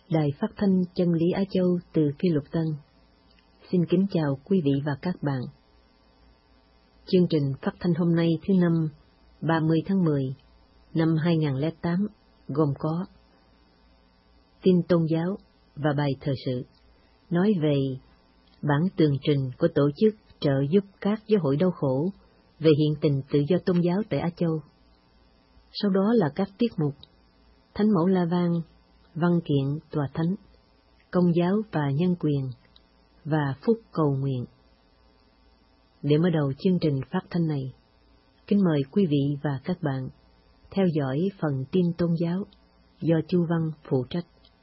Đài Phát thanh Chân lý Á Châu từ Kỳ Lục Tân. Xin kính chào quý vị và các bạn. Chương trình phát thanh hôm nay thứ Năm, 30 tháng 10, năm 2008, gồm có tin tôn giáo và bài thời sự, nói về bản tường trình của tổ chức trợ giúp các giáo hội đau khổ về hiện tình tự do tôn giáo tại Á Châu. Sau đó là các tiết mục Thánh mẫu La Vang, văn kiện tòa thánh, công giáo và nhân quyền, và phúc cầu nguyện. Để mở đầu chương trình phát thanh này, kính mời quý vị và các bạn theo dõi phần tin tôn giáo do Chu Văn phụ trách.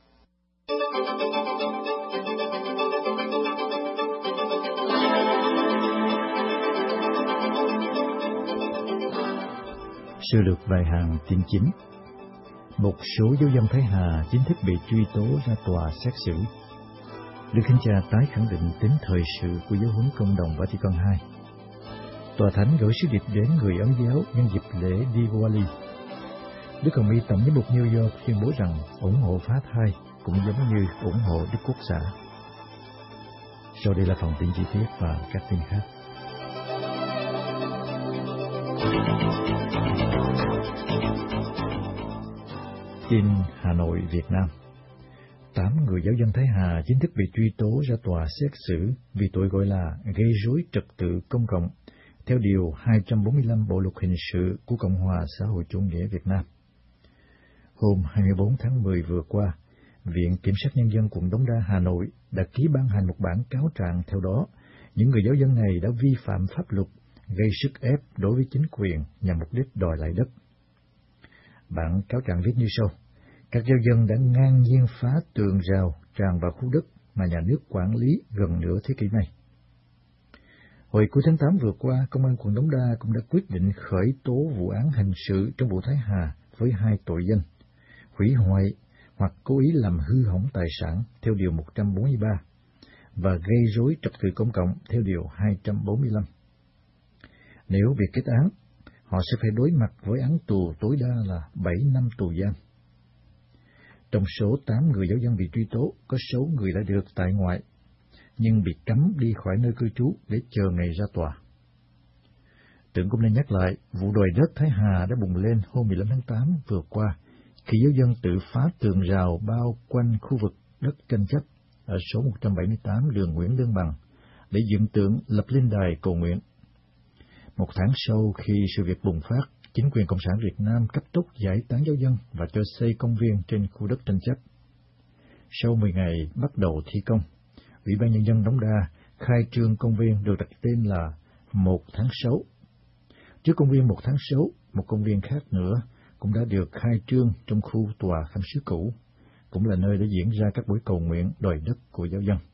Sơ lược vài hàng tin chính. Một số giáo dân Thái Hà chính thức bị truy tố ra tòa xét xử. Đức Thánh Cha tái khẳng định tính thời sự của giáo huấn công đồng Vatican II. Tòa Thánh gửi sứ điệp đến người Ấn giáo nhân dịp lễ Diwali. Đức Hồng Y Tổng giám mục New York tuyên bố rằng ủng hộ phá thai cũng giống như ủng hộ Đức Quốc xã. Sau đây là phần tin chi tiết và các tin khác. Tin Hà Nội, Việt Nam. 8 người giáo dân Thái Hà chính thức bị truy tố ra tòa xét xử vì tội gọi là gây rối trật tự công cộng theo Điều 245 Bộ Luật Hình sự của Cộng hòa xã hội chủ nghĩa Việt Nam. Hôm 24 tháng 10 vừa qua, Viện Kiểm sát Nhân dân quận Đống Đa, Hà Nội đã ký ban hành một bản cáo trạng theo đó những người giáo dân này đã vi phạm pháp luật, gây sức ép đối với chính quyền nhằm mục đích đòi lại đất. Bản cáo trạng viết như sau: các giáo dân đã ngang nhiên phá tường rào tràn vào khu đất mà nhà nước quản lý gần nửa thế kỷ này. Hồi cuối tháng 8 vừa qua, Công an quận Đống Đa cũng đã quyết định khởi tố vụ án hình sự trong vụ Thái Hà với 2 tội danh: hủy hoại hoặc cố ý làm hư hỏng tài sản theo Điều 143 và gây rối trật tự công cộng theo Điều 245. Nếu bị kết án, họ sẽ phải đối mặt với án tù tối đa là 7 năm tù giam. Trong số 8 người giáo dân bị truy tố, có số người đã được tại ngoại, nhưng bị cấm đi khỏi nơi cư trú để chờ ngày ra tòa. Tưởng cũng nên nhắc lại, vụ đòi đất Thái Hà đã bùng lên hôm 15 tháng 8 vừa qua, khi giáo dân tự phá tường rào bao quanh khu vực đất tranh chấp ở số 178 đường Nguyễn Lương Bằng để dựng tượng lập lên đài cầu nguyện. Một tháng sau khi sự việc bùng phát, chính quyền Cộng sản Việt Nam cấp tốc giải tán giáo dân và cho xây công viên trên khu đất tranh chấp. Sau 10 ngày bắt đầu thi công, Ủy ban Nhân dân Đống Đa khai trương công viên được đặt tên là 1 tháng 6. Trước công viên 1 tháng 6, một công viên khác nữa cũng đã được khai trương trong khu tòa khám sứ cũ, cũng là nơi để diễn ra các buổi cầu nguyện đòi đất của giáo dân.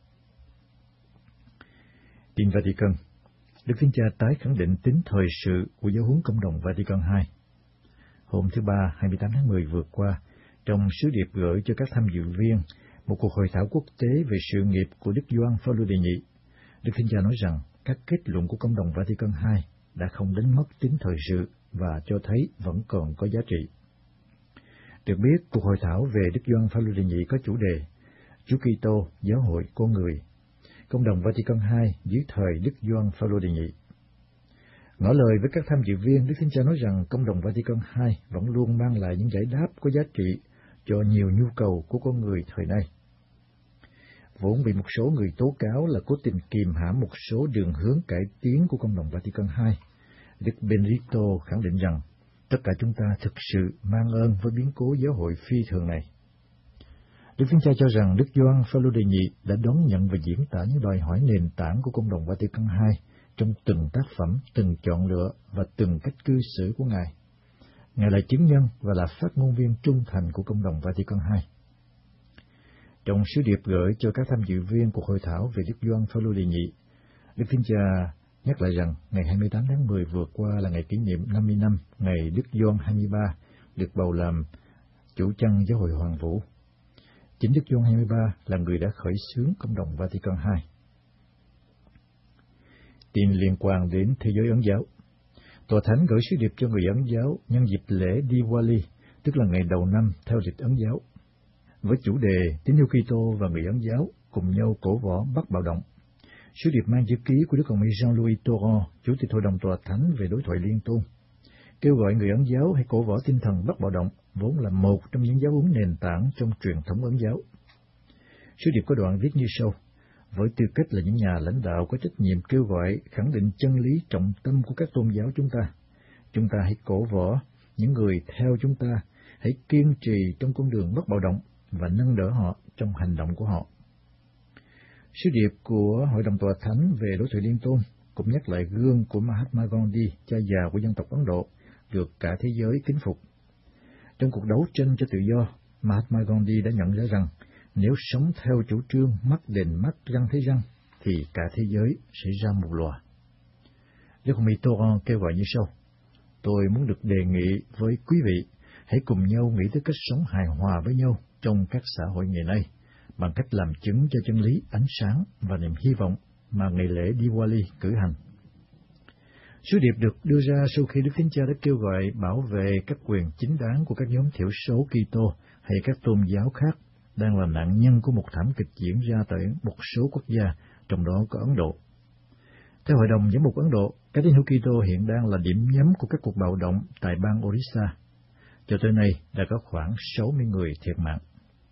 Tin Vatican. Đức Thánh Cha tái khẳng định tính thời sự của giáo huấn công đồng Vatican II. Hôm thứ Ba, 28 tháng 10 vừa qua, trong sứ điệp gửi cho các tham dự viên một cuộc hội thảo quốc tế về sự nghiệp của Đức Gioan Phaolô đệ nhị, Đức Thánh Cha nói rằng các kết luận của công đồng Vatican II đã không đánh mất tính thời sự và cho thấy vẫn còn có giá trị. Được biết, cuộc hội thảo về Đức Gioan Phaolô đệ nhị có chủ đề Chúa Kitô, giáo hội con người, công đồng Vatican II dưới thời Đức Gioan Phaolô đệ nhị. Ngỏ lời với các tham dự viên, Đức Thánh Cha nói rằng công đồng Vatican II vẫn luôn mang lại những giải đáp có giá trị cho nhiều nhu cầu của con người thời nay. Vốn bị một số người tố cáo là cố tình kìm hãm một số đường hướng cải tiến của công đồng Vatican II, Đức Benedicto khẳng định rằng tất cả chúng ta thực sự mang ơn với biến cố giáo hội phi thường này. Đức Thánh Cha cho rằng Đức Gioan Phaolô đệ nhị đã đón nhận và diễn tả những đòi hỏi nền tảng của công đồng Vatican II trong từng tác phẩm, từng chọn lựa và từng cách cư xử của Ngài. Ngài là chứng nhân và là phát ngôn viên trung thành của công đồng Vatican II. Trong sứ điệp gửi cho các tham dự viên cuộc hội thảo về Đức Gioan Phaolô đệ nhị, Đức Thánh Cha nhắc lại rằng ngày 28 tháng 10 vừa qua là ngày kỷ niệm 50 năm ngày Đức Gioan 23 được bầu làm chủ chăn giáo hội Hoàng Vũ. Chính Đức Gioan 23 là người đã khởi xướng công đồng Vatican II. Tin liên quan đến thế giới Ấn giáo. Tòa Thánh gửi sứ điệp cho người Ấn giáo nhân dịp lễ Diwali, tức là ngày đầu năm theo lịch Ấn giáo. với chủ đề Tín hữu Kitô và người Ấn giáo cùng nhau cổ võ bắt bạo động. Sứ điệp mang chữ ký của Đức Hồng Y Jean-Louis Torrent, Chủ tịch Hội đồng Tòa Thánh về đối thoại liên tôn, kêu gọi người Ấn giáo hãy cổ võ tinh thần bắt bạo động, vốn là một trong những giáo huấn nền tảng trong truyền thống Ấn giáo. Sứ điệp có đoạn viết như sau: với tư cách là những nhà lãnh đạo có trách nhiệm kêu gọi khẳng định chân lý trọng tâm của các tôn giáo chúng ta hãy cổ võ những người theo chúng ta, hãy kiên trì trong con đường bắt bạo động và nâng đỡ họ trong hành động của họ. Sứ điệp của Hội đồng Tòa Thánh về đối thoại liên tôn cũng nhắc lại gương của Mahatma Gandhi, cha già của dân tộc Ấn Độ, được cả thế giới kính phục. Trong cuộc đấu tranh cho tự do, Mahatma Gandhi đã nhận ra rằng nếu sống theo chủ trương mắt đền mắt răng thấy răng, thì cả thế giới sẽ ra một lòa. Đức Hồng Y Torrent kêu gọi như sau: tôi muốn được đề nghị với quý vị, hãy cùng nhau nghĩ tới cách sống hài hòa với nhau trong các xã hội ngày nay, bằng cách làm chứng cho chân lý, ánh sáng và niềm hy vọng mà ngày lễ Diwali cử hành. Sứ điệp được đưa ra sau khi Đức Thánh Cha đã kêu gọi bảo vệ các quyền chính đáng của các nhóm thiểu số Kitô hay các tôn giáo khác đang là nạn nhân của một thảm kịch diễn ra tại một số quốc gia, trong đó có Ấn Độ. Theo Hội đồng Giám mục Ấn Độ, các tín hữu Kitô hiện đang là điểm nhắm của các cuộc bạo động tại bang Orissa. Cho tới nay đã có khoảng 60 người thiệt mạng.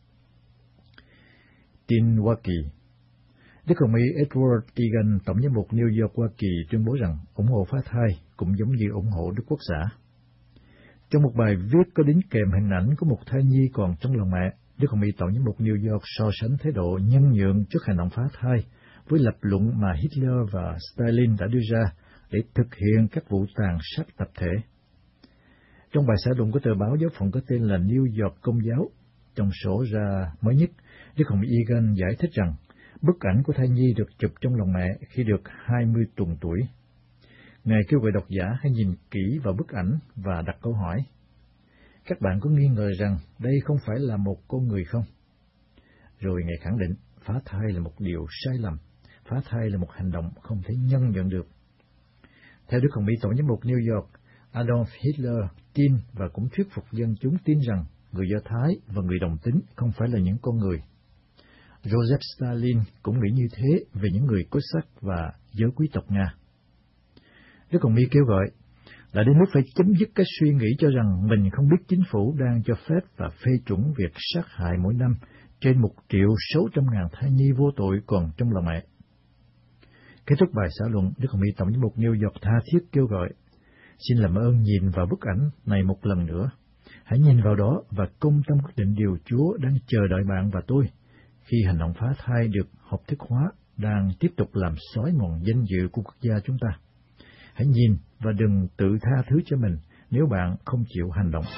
Tin Hoa Kỳ. Đức Hồng Y Edward Egan, Tổng giám mục New York, Hoa Kỳ, tuyên bố rằng ủng hộ phá thai cũng giống như ủng hộ Đức Quốc xã. Trong một bài viết có đính kèm hình ảnh của một thai nhi còn trong lòng mẹ, Đức Hồng Y Tổng giám mục New York so sánh thái độ nhân nhượng trước hành động phá thai với lập luận mà Hitler và Stalin đã đưa ra để thực hiện các vụ tàn sát tập thể. Trong bài xã luận của tờ báo giáo phận có tên là New York Công giáo, trong sổ ra mới nhất, Đức Hồng Y Egan giải thích rằng bức ảnh của thai nhi được chụp trong lòng mẹ khi được 20 tuần tuổi. Ngài kêu gọi độc giả hãy nhìn kỹ vào bức ảnh và đặt câu hỏi: các bạn có nghi ngờ rằng đây không phải là một con người không? Rồi Ngài khẳng định phá thai là một điều sai lầm, phá thai là một hành động không thể nhân nhận được. Theo Đức Hồng Y Tổng giám mục New York, Adolf Hitler tin và cũng thuyết phục dân chúng tin rằng người Do Thái và người đồng tính không phải là những con người. Joseph Stalin cũng nghĩ như thế về những người có sắc và giới quý tộc Nga. Đức Hồng Y kêu gọi là đến lúc phải chấm dứt cái suy nghĩ cho rằng mình không biết chính phủ đang cho phép và phê chuẩn việc sát hại mỗi năm trên 1.600.000 thai nhi vô tội còn trong lòng mẹ. Kết thúc bài xã luận, Đức Hồng Y Tổng giám mục New York tha thiết kêu gọi: xin làm ơn nhìn vào bức ảnh này một lần nữa. Hãy nhìn vào đó và công tâm quyết định điều Chúa đang chờ đợi bạn và tôi khi hành động phá thai được hợp thức hóa đang tiếp tục làm xói mòn danh dự của quốc gia chúng ta. Hãy nhìn và đừng tự tha thứ cho mình nếu bạn không chịu hành động.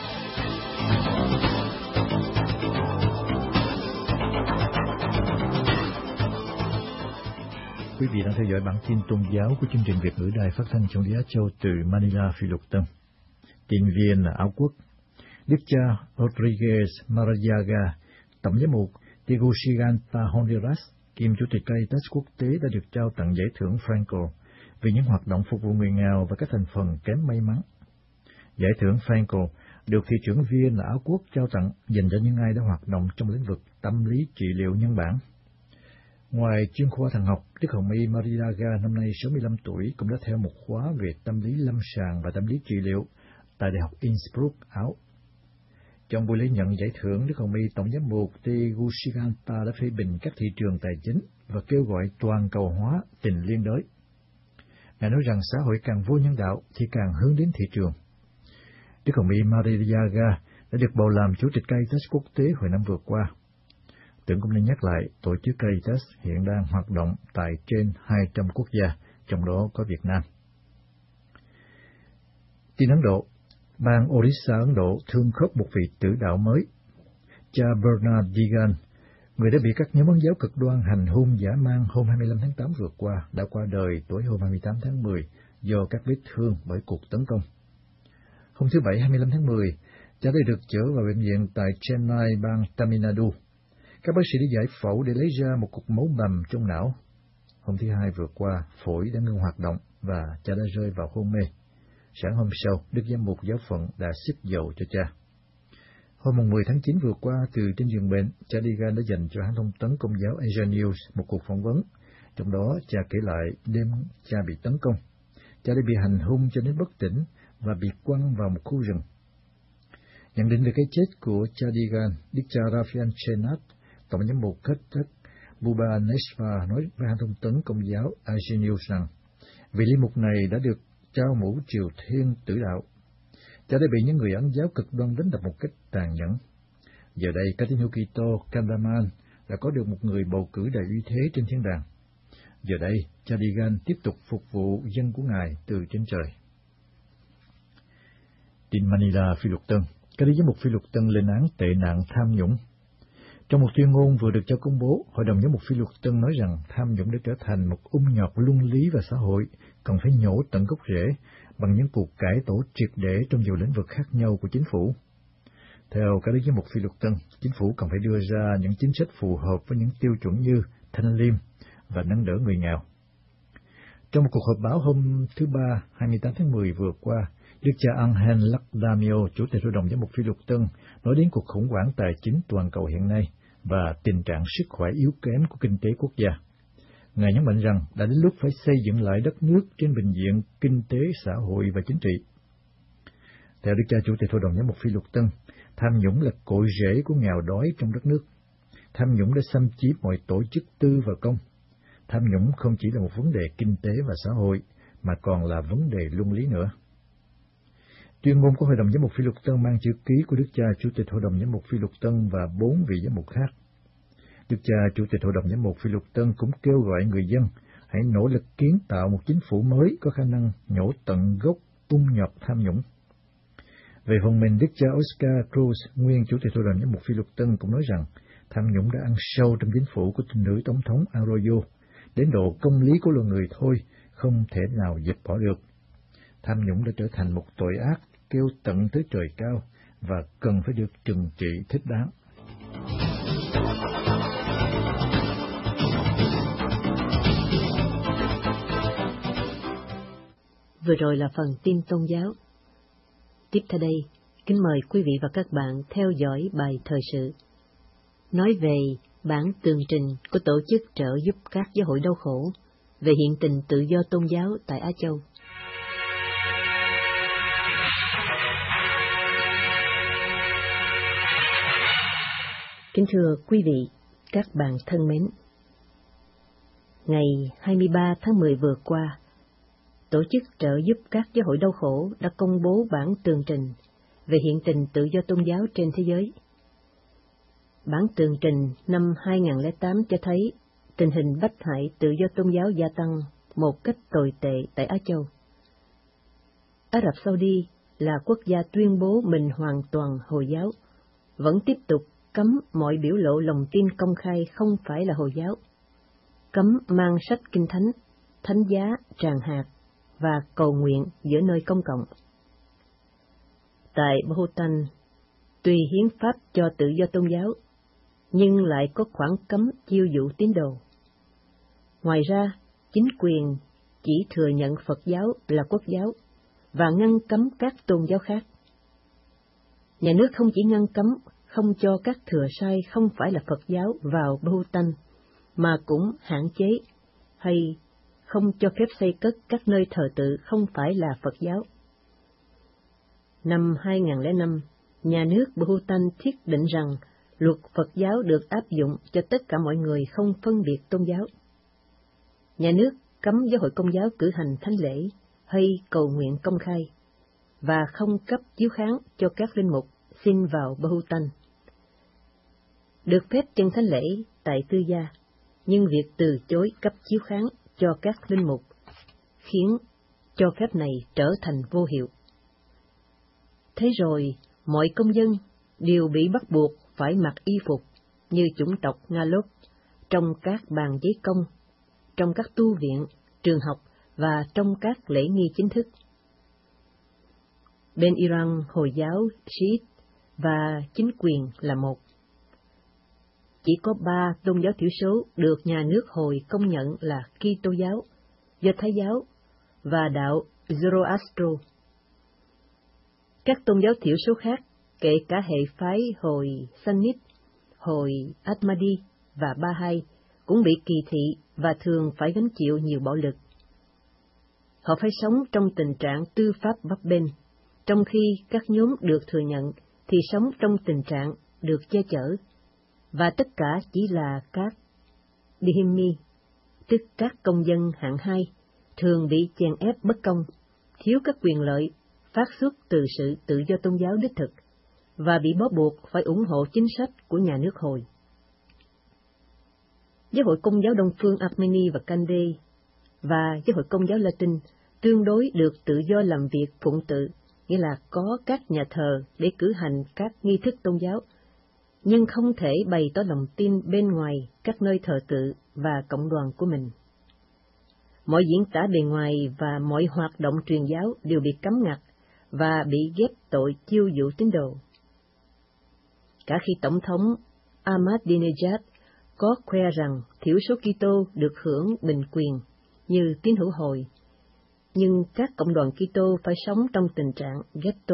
Quý vị đang theo dõi bản tin tôn giáo của chương trình Việt ngữ Đài Phát thanh trong Á Châu từ Manila, Phi Luật Tân. Tin viên là Áo Quốc. Đức cha Rodriguez Maradiaga, Tổng giám mục Tegucigalpa, Honduras, kiêm Chủ tịch Caritas Quốc tế đã được trao tặng giải thưởng Frankel vì những hoạt động phục vụ người nghèo và các thành phần kém may mắn. Giải thưởng Frankel được thị trưởng viên là Áo Quốc trao tặng dành cho những ai đã hoạt động trong lĩnh vực tâm lý trị liệu nhân bản. Ngoài chuyên khoa thần học, Đức Hồng Y Maradiaga năm nay 65 tuổi cũng đã theo một khóa về tâm lý lâm sàng và tâm lý trị liệu tại Đại học Innsbruck, Áo. Trong buổi lễ nhận giải thưởng, Đức Hồng Y Tổng giám mục Tegucigalpa đã phê bình các thị trường tài chính và kêu gọi toàn cầu hóa tình liên đới. Ngài nói rằng xã hội càng vô nhân đạo thì càng hướng đến thị trường. Đức Hồng Y Maradiaga đã được bầu làm Chủ tịch Caritas Quốc tế hồi năm vừa qua. Tưởng cũng nên nhắc lại, tổ chức Caritas hiện đang hoạt động tại trên 200 quốc gia, trong đó có Việt Nam. Tin Ấn Độ. Bang Orissa, Ấn Độ thương khóc một vị tử đạo mới. Cha Bernard Deegan, người đã bị các nhóm Ấn giáo cực đoan hành hung dã man hôm 25 tháng 8 vừa qua, đã qua đời tối hôm 28 tháng 10 do các vết thương bởi cuộc tấn công. Hôm thứ Bảy 25 tháng 10, cha đã được chở vào bệnh viện tại Chennai, bang Tamil Nadu. Các bác sĩ đã giải phẫu để lấy ra một cục máu bầm trong não. Hôm thứ Hai vừa qua, phổi đã ngưng hoạt động và cha đã rơi vào hôn mê. Sáng hôm sau, Đức Giám mục giáo phận đã xức dầu cho cha. Hôm 10 tháng 9 vừa qua, từ trên giường bệnh, cha Deegan đã dành cho hãng thông tấn Công giáo Asia News một cuộc phỏng vấn. Trong đó, cha kể lại đêm cha bị tấn công. Cha đã bị hành hung cho đến bất tỉnh và bị quăng vào một khu rừng. Nhận định về cái chết của cha Deegan, Đức cha Raphael Chenat, tổng giám mục Kết thất Buba Nesva nói với hãng thông tấn Công giáo Asia News rằng, vị linh mục này đã được trao mũ Triều Thiên tử đạo. Cha đã bị những người Ấn giáo cực đoan đánh đập một cách tàn nhẫn. Giờ đây, các tín hữu Kitô Kandaman đã có được một người bầu cử đầy uy thế trên thiên đàng. Giờ đây, cha Deegan tiếp tục phục vụ dân của Ngài từ trên trời. Tin Manila, Phi Luật Tân. Các đức giám mục Phi Luật Tân lên án tệ nạn tham nhũng. Trong một tuyên ngôn vừa được cho công bố, Hội đồng giám mục Phi Luật Tân nói rằng tham nhũng đã trở thành một nhọt luân lý và xã hội, cần phải nhổ tận gốc rễ bằng những cuộc cải tổ triệt để trong nhiều lĩnh vực khác nhau của chính phủ. Theo các đức giám mục Phi Luật Tân, chính phủ cần phải đưa ra những chính sách phù hợp với những tiêu chuẩn như thanh liêm và nâng đỡ người nghèo. Trong một cuộc họp báo hôm thứ Ba, 28 tháng 10 vừa qua, Đức cha Angel Lacdamio, Chủ tịch Hội đồng giám mục Phi Luật Tân, nói đến cuộc khủng hoảng tài chính toàn cầu hiện nay và tình trạng sức khỏe yếu kém của kinh tế quốc gia. Ngài nhấn mạnh rằng đã đến lúc phải xây dựng lại đất nước trên bình diện kinh tế, xã hội và chính trị. Theo Đức cha Chủ tịch Hội đồng giám mục Phi Luật Tân, tham nhũng là cội rễ của nghèo đói trong đất nước. Tham nhũng đã xâm chiếm mọi tổ chức tư và công. Tham nhũng không chỉ là một vấn đề kinh tế và xã hội, mà còn là vấn đề luân lý nữa. Tuyên ngôn của Hội đồng giám mục Phi Luật Tân mang chữ ký của Đức cha Chủ tịch Hội đồng giám mục Phi Luật Tân và 4 vị giám mục khác. Đức cha Chủ tịch Hội đồng giám mục Phi Luật Tân cũng kêu gọi người dân hãy nỗ lực kiến tạo một chính phủ mới có khả năng nhổ tận gốc nhọt tham nhũng. Về phần mình, Đức cha Oscar Cruz, nguyên Chủ tịch Hội đồng giám mục Phi Luật Tân, cũng nói rằng tham nhũng đã ăn sâu trong chính phủ của nữ tổng thống Arroyo, đến độ công lý của loài người thôi không thể nào dẹp bỏ được. Tham nhũng đã trở thành một tội ác kêu tận tới trời cao và cần phải được trừng trị thích đáng. Vừa rồi là phần tin tôn giáo. Tiếp theo đây, kính mời quý vị và các bạn theo dõi bài thời sự nói về bản tường trình của Tổ chức Trợ giúp các giáo hội đau khổ về hiện tình tự do tôn giáo tại Á Châu. Kính thưa quý vị, các bạn thân mến, ngày 23 tháng 10 vừa qua, Tổ chức Trợ giúp các giáo hội đau khổ đã công bố bản tường trình về hiện tình tự do tôn giáo trên thế giới. Bản tường trình năm 2008 cho thấy tình hình bách hại tự do tôn giáo gia tăng một cách tồi tệ tại Á Châu. Ả Rập Saudi là quốc gia tuyên bố mình hoàn toàn Hồi giáo, vẫn tiếp tục cấm mọi biểu lộ lòng tin công khai không phải là Hồi giáo, cấm mang sách kinh thánh, thánh giá, tràng hạt và cầu nguyện giữa nơi công cộng. Tại Bhutan, tuy hiến pháp cho tự do tôn giáo, nhưng lại có khoản cấm chiêu dụ tín đồ. Ngoài ra, chính quyền chỉ thừa nhận Phật giáo là quốc giáo và ngăn cấm các tôn giáo khác. Nhà nước không chỉ ngăn cấm không cho các thừa sai không phải là Phật giáo vào Bhutan, mà cũng hạn chế hay không cho phép xây cất các nơi thờ tự không phải là Phật giáo. Năm 2005, nhà nước Bhutan thiết định rằng luật Phật giáo được áp dụng cho tất cả mọi người không phân biệt tôn giáo. Nhà nước cấm giáo hội Công giáo cử hành thánh lễ hay cầu nguyện công khai, và không cấp chiếu kháng cho các linh mục xin vào Bhutan. Được phép chân thánh lễ tại tư gia, nhưng việc từ chối cấp chiếu kháng cho các linh mục khiến cho phép này trở thành vô hiệu. Thế rồi, mọi công dân đều bị bắt buộc phải mặc y phục như chủng tộc Nga-lốt trong các bàn giấy công, trong các tu viện, trường học và trong các lễ nghi chính thức. Bên Iran, Hồi giáo, Shiite và chính quyền là một. Chỉ có 3 tôn giáo thiểu số được nhà nước Hồi công nhận là Kitô giáo, Do Thái giáo và đạo Zoroastro. Các tôn giáo thiểu số khác kể cả hệ phái hồi Sunnit, hồi Ahmadi và Bahai, cũng bị kỳ thị và thường phải gánh chịu nhiều bạo lực. Họ phải sống trong tình trạng tư pháp bấp bênh, trong khi các nhóm được thừa nhận thì sống trong tình trạng được che chở, và tất cả chỉ là các dhimmi, tức các công dân hạng hai, thường bị chèn ép bất công, thiếu các quyền lợi phát xuất từ sự tự do tôn giáo đích thực, và bị bó buộc phải ủng hộ chính sách của nhà nước Hồi. Giáo hội Công giáo Đông phương Armenia và Kande và Giáo hội Công giáo Latin tương đối được tự do làm việc phụng tự, nghĩa là có các nhà thờ để cử hành các nghi thức tôn giáo, nhưng không thể bày tỏ lòng tin bên ngoài các nơi thờ tự và cộng đoàn của mình. Mọi diễn tả bề ngoài và mọi hoạt động truyền giáo đều bị cấm ngặt và bị ghép tội chiêu dụ tín đồ. Cả khi Tổng thống Ahmadinejad có khoe rằng thiểu số Kitô được hưởng bình quyền như tín hữu Hồi, nhưng các cộng đoàn Kitô phải sống trong tình trạng ghetto.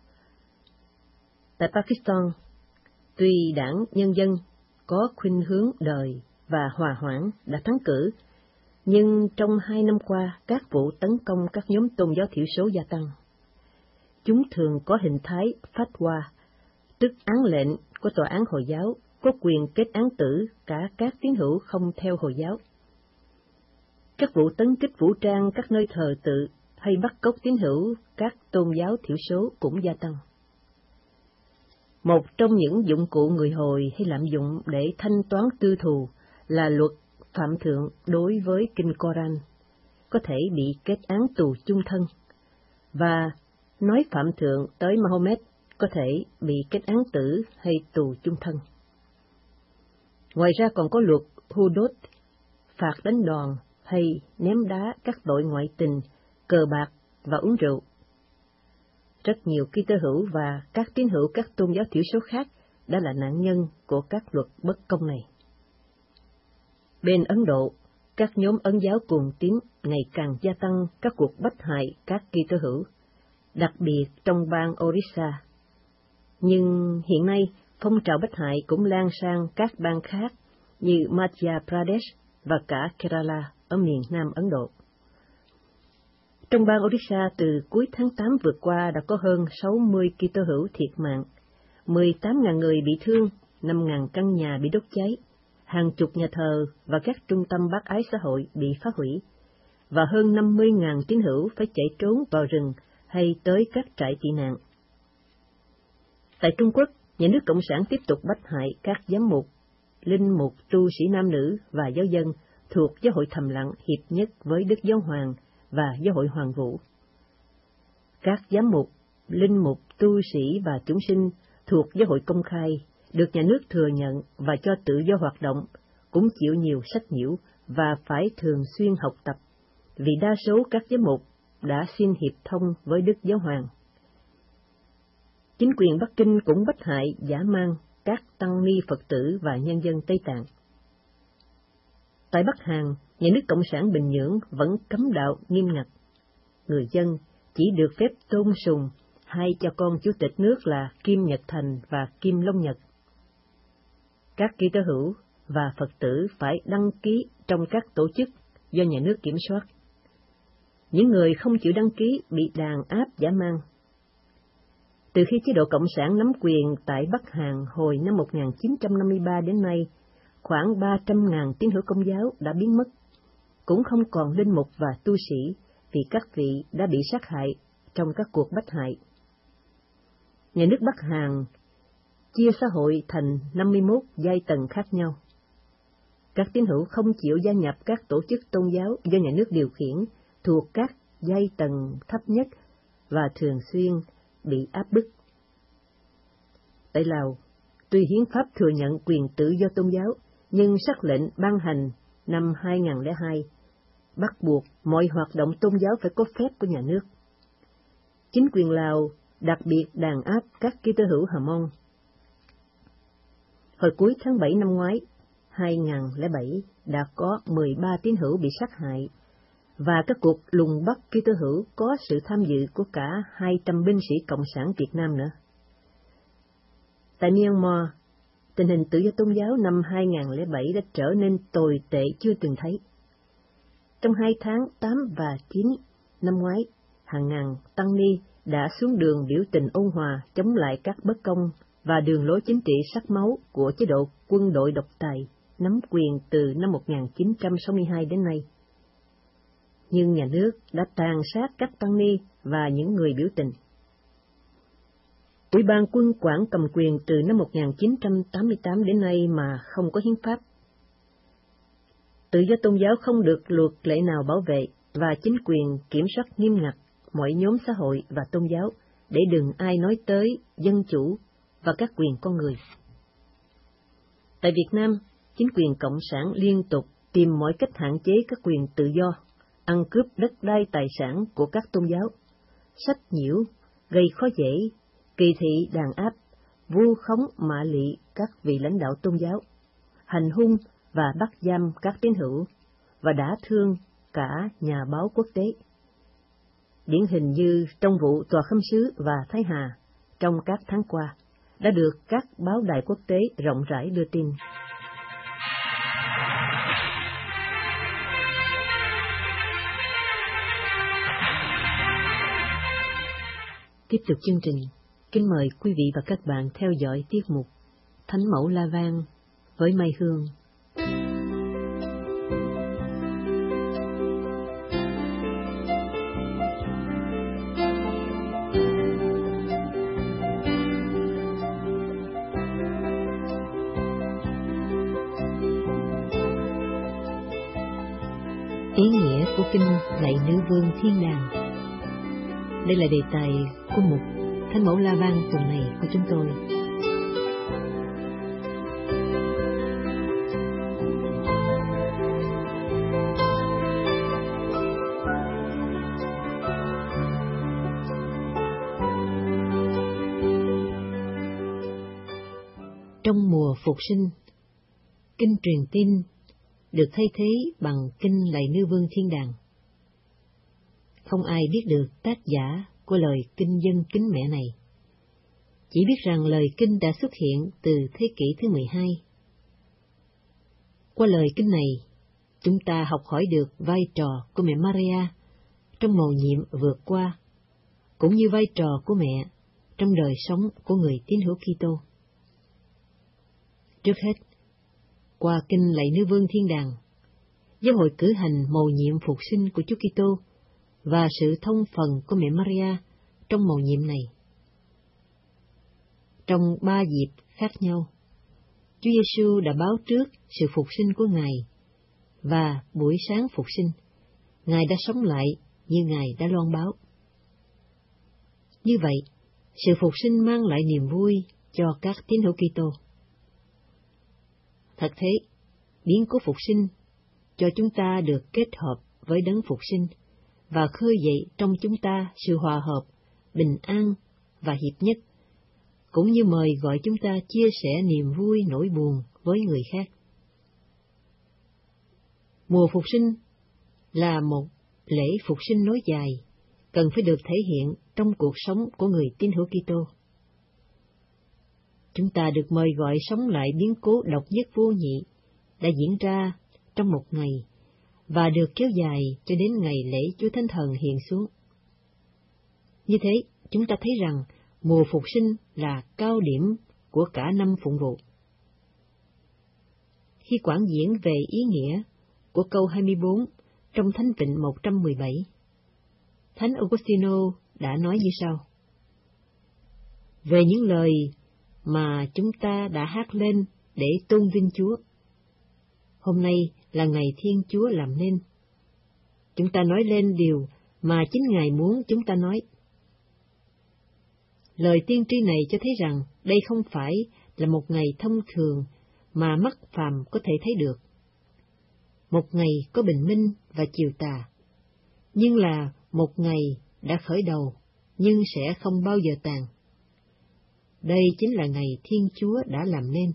Tại Pakistan, tuy đảng Nhân dân có khuynh hướng đời và hòa hoãn đã thắng cử, nhưng trong 2 năm qua các vụ tấn công các nhóm tôn giáo thiểu số gia tăng. Chúng thường có hình thái fatwa, tức án lệnh của tòa án Hồi giáo, có quyền kết án tử cả các tín hữu không theo Hồi giáo. Các vụ tấn kích vũ trang các nơi thờ tự hay bắt cóc tín hữu các tôn giáo thiểu số cũng gia tăng. Một trong những dụng cụ người Hồi hay lạm dụng để thanh toán tư thù là luật phạm thượng đối với Kinh Koran, có thể bị kết án tù chung thân, và nói phạm thượng tới Mahomet có thể bị kết án tử hay tù chung thân. Ngoài ra còn có luật Hudud, phạt đánh đòn hay ném đá các tội ngoại tình, cờ bạc và uống rượu. Rất nhiều Kitô hữu và các tín hữu các tôn giáo thiểu số khác đã là nạn nhân của các luật bất công này. Bên Ấn Độ, các nhóm Ấn giáo cuồng tín ngày càng gia tăng các cuộc bách hại các Kitô hữu, đặc biệt trong bang Orissa. Nhưng hiện nay, phong trào bách hại cũng lan sang các bang khác như Madhya Pradesh và cả Kerala ở miền Nam Ấn Độ. Trong bang Orissa, từ cuối tháng 8 vừa qua đã có hơn 60 Kitô hữu thiệt mạng, 18.000 người bị thương, 5.000 căn nhà bị đốt cháy, hàng chục nhà thờ và các trung tâm bác ái xã hội bị phá hủy, và hơn 50.000 tín hữu phải chạy trốn vào rừng hay tới các trại tị nạn. Tại Trung Quốc, nhà nước Cộng sản tiếp tục bách hại các giám mục, linh mục, tu sĩ nam nữ và giáo dân thuộc Giáo hội Thầm Lặng hiệp nhất với Đức Giáo Hoàng và Giáo hội Hoàng Vũ. Các giám mục, linh mục, tu sĩ và chúng sinh thuộc Giáo hội Công khai được nhà nước thừa nhận và cho tự do hoạt động, cũng chịu nhiều sách nhiễu và phải thường xuyên học tập, vì đa số các giám mục đã xin hiệp thông với Đức Giáo Hoàng. Chính quyền Bắc Kinh cũng bách hại dã man các tăng ni Phật tử và nhân dân Tây Tạng. Tại Bắc Hàn, nhà nước Cộng sản Bình Nhưỡng vẫn cấm đạo nghiêm ngặt. Người dân chỉ được phép tôn sùng hai cha con chủ tịch nước là Kim Nhật Thành và Kim Long Nhật. Các Kitô hữu và Phật tử phải đăng ký trong các tổ chức do nhà nước kiểm soát. Những người không chịu đăng ký bị đàn áp dã man. Từ khi chế độ Cộng sản nắm quyền tại Bắc Hàn hồi năm 1953 đến nay, khoảng 300.000 tín hữu Công giáo đã biến mất, cũng không còn linh mục và tu sĩ vì các vị đã bị sát hại trong các cuộc bách hại. Nhà nước Bắc Hàn chia xã hội thành 51 giai tầng khác nhau. Các tín hữu không chịu gia nhập các tổ chức tôn giáo do nhà nước điều khiển thuộc các giai tầng thấp nhất và thường xuyên bị áp bức. Tại Lào, tuy hiến pháp thừa nhận quyền tự do tôn giáo, nhưng sắc lệnh ban hành năm 2002 bắt buộc mọi hoạt động tôn giáo phải có phép của nhà nước. Chính quyền Lào đặc biệt đàn áp các Kitô hữu Hờ Mông. Hồi cuối tháng 7 năm ngoái, 2007, đã có 13 tín hữu bị sát hại, và các cuộc lùng bắt Kitô hữu có sự tham dự của cả 200 binh sĩ Cộng sản Việt Nam nữa. Tại Myanmar, tình hình tự do tôn giáo năm 2007 đã trở nên tồi tệ chưa từng thấy. Trong 2 tháng 8 và 9 năm ngoái, hàng ngàn tăng ni đã xuống đường biểu tình ôn hòa chống lại các bất công và đường lối chính trị sắc máu của chế độ quân đội độc tài nắm quyền từ năm 1962 đến nay. Nhưng nhà nước đã tàn sát các tăng ni và những người biểu tình. Ủy ban quân quản cầm quyền từ năm 1988 đến nay mà không có hiến pháp. Tự do tôn giáo không được luật lệ nào bảo vệ và chính quyền kiểm soát nghiêm ngặt mọi nhóm xã hội và tôn giáo để đừng ai nói tới dân chủ và các quyền con người. Tại Việt Nam, chính quyền Cộng sản liên tục tìm mọi cách hạn chế các quyền tự do, ăn cướp đất đai tài sản của các tôn giáo, sách nhiễu, gây khó dễ, kỳ thị đàn áp, vu khống mạ lị các vị lãnh đạo tôn giáo, hành hung và bắt giam các tín hữu, và đã thương cả nhà báo quốc tế. Điển hình như trong vụ Tòa Khâm sứ và Thái Hà trong các tháng qua, đã được các báo đài quốc tế rộng rãi đưa tin. Tiếp tục chương trình, kính mời quý vị và các bạn theo dõi tiết mục Thánh Mẫu La Vang với Mai Hương. Ý nghĩa của kinh Lạy Nữ Vương Thiên Đàng. Đây là đề tài của mục Thánh Mẫu La Vang tuần này của chúng tôi. Trong mùa phục sinh, kinh truyền tin được thay thế bằng kinh Lạy Nữ Vương Thiên Đàng. Không ai biết được tác giả của lời kinh dân kính mẹ này, chỉ biết rằng lời kinh đã xuất hiện từ thế kỷ thứ 12. Qua lời kinh này, chúng ta học hỏi được vai trò của mẹ Maria trong mầu nhiệm vượt qua, cũng như vai trò của mẹ trong đời sống của người tín hữu Kitô. Trước hết, qua kinh Lạy Nữ Vương Thiên Đàng, giáo hội cử hành mầu nhiệm phục sinh của Chúa Kitô và sự thông phần của mẹ Maria trong mầu nhiệm này. Trong 3 dịp khác nhau, Chúa Giêsu đã báo trước sự phục sinh của Ngài, và buổi sáng phục sinh, Ngài đã sống lại như Ngài đã loan báo. Như vậy, sự phục sinh mang lại niềm vui cho các tín hữu Kitô. Thật thế, biến cố phục sinh cho chúng ta được kết hợp với đấng phục sinh và khơi dậy trong chúng ta sự hòa hợp, bình an và hiệp nhất, cũng như mời gọi chúng ta chia sẻ niềm vui nỗi buồn với người khác. Mùa phục sinh là một lễ phục sinh nối dài, cần phải được thể hiện trong cuộc sống của người tín hữu Kitô. Chúng ta được mời gọi sống lại biến cố độc nhất vô nhị đã diễn ra trong một ngày và được kéo dài cho đến ngày lễ Chúa Thánh Thần hiện xuống. Như thế, chúng ta thấy rằng mùa phục sinh là cao điểm của cả năm phụng vụ. Khi quảng diễn về ý nghĩa của câu 24 trong Thánh Vịnh 117, Thánh Augustino đã nói như sau: về những lời mà chúng ta đã hát lên để tôn vinh Chúa, hôm nay là ngày Thiên Chúa làm nên. Chúng ta nói lên điều mà chính Ngài muốn chúng ta nói. Lời tiên tri này cho thấy rằng đây không phải là một ngày thông thường mà mắt phàm có thể thấy được. Một ngày có bình minh và chiều tà, nhưng là một ngày đã khởi đầu, nhưng sẽ không bao giờ tàn. Đây chính là ngày Thiên Chúa đã làm nên.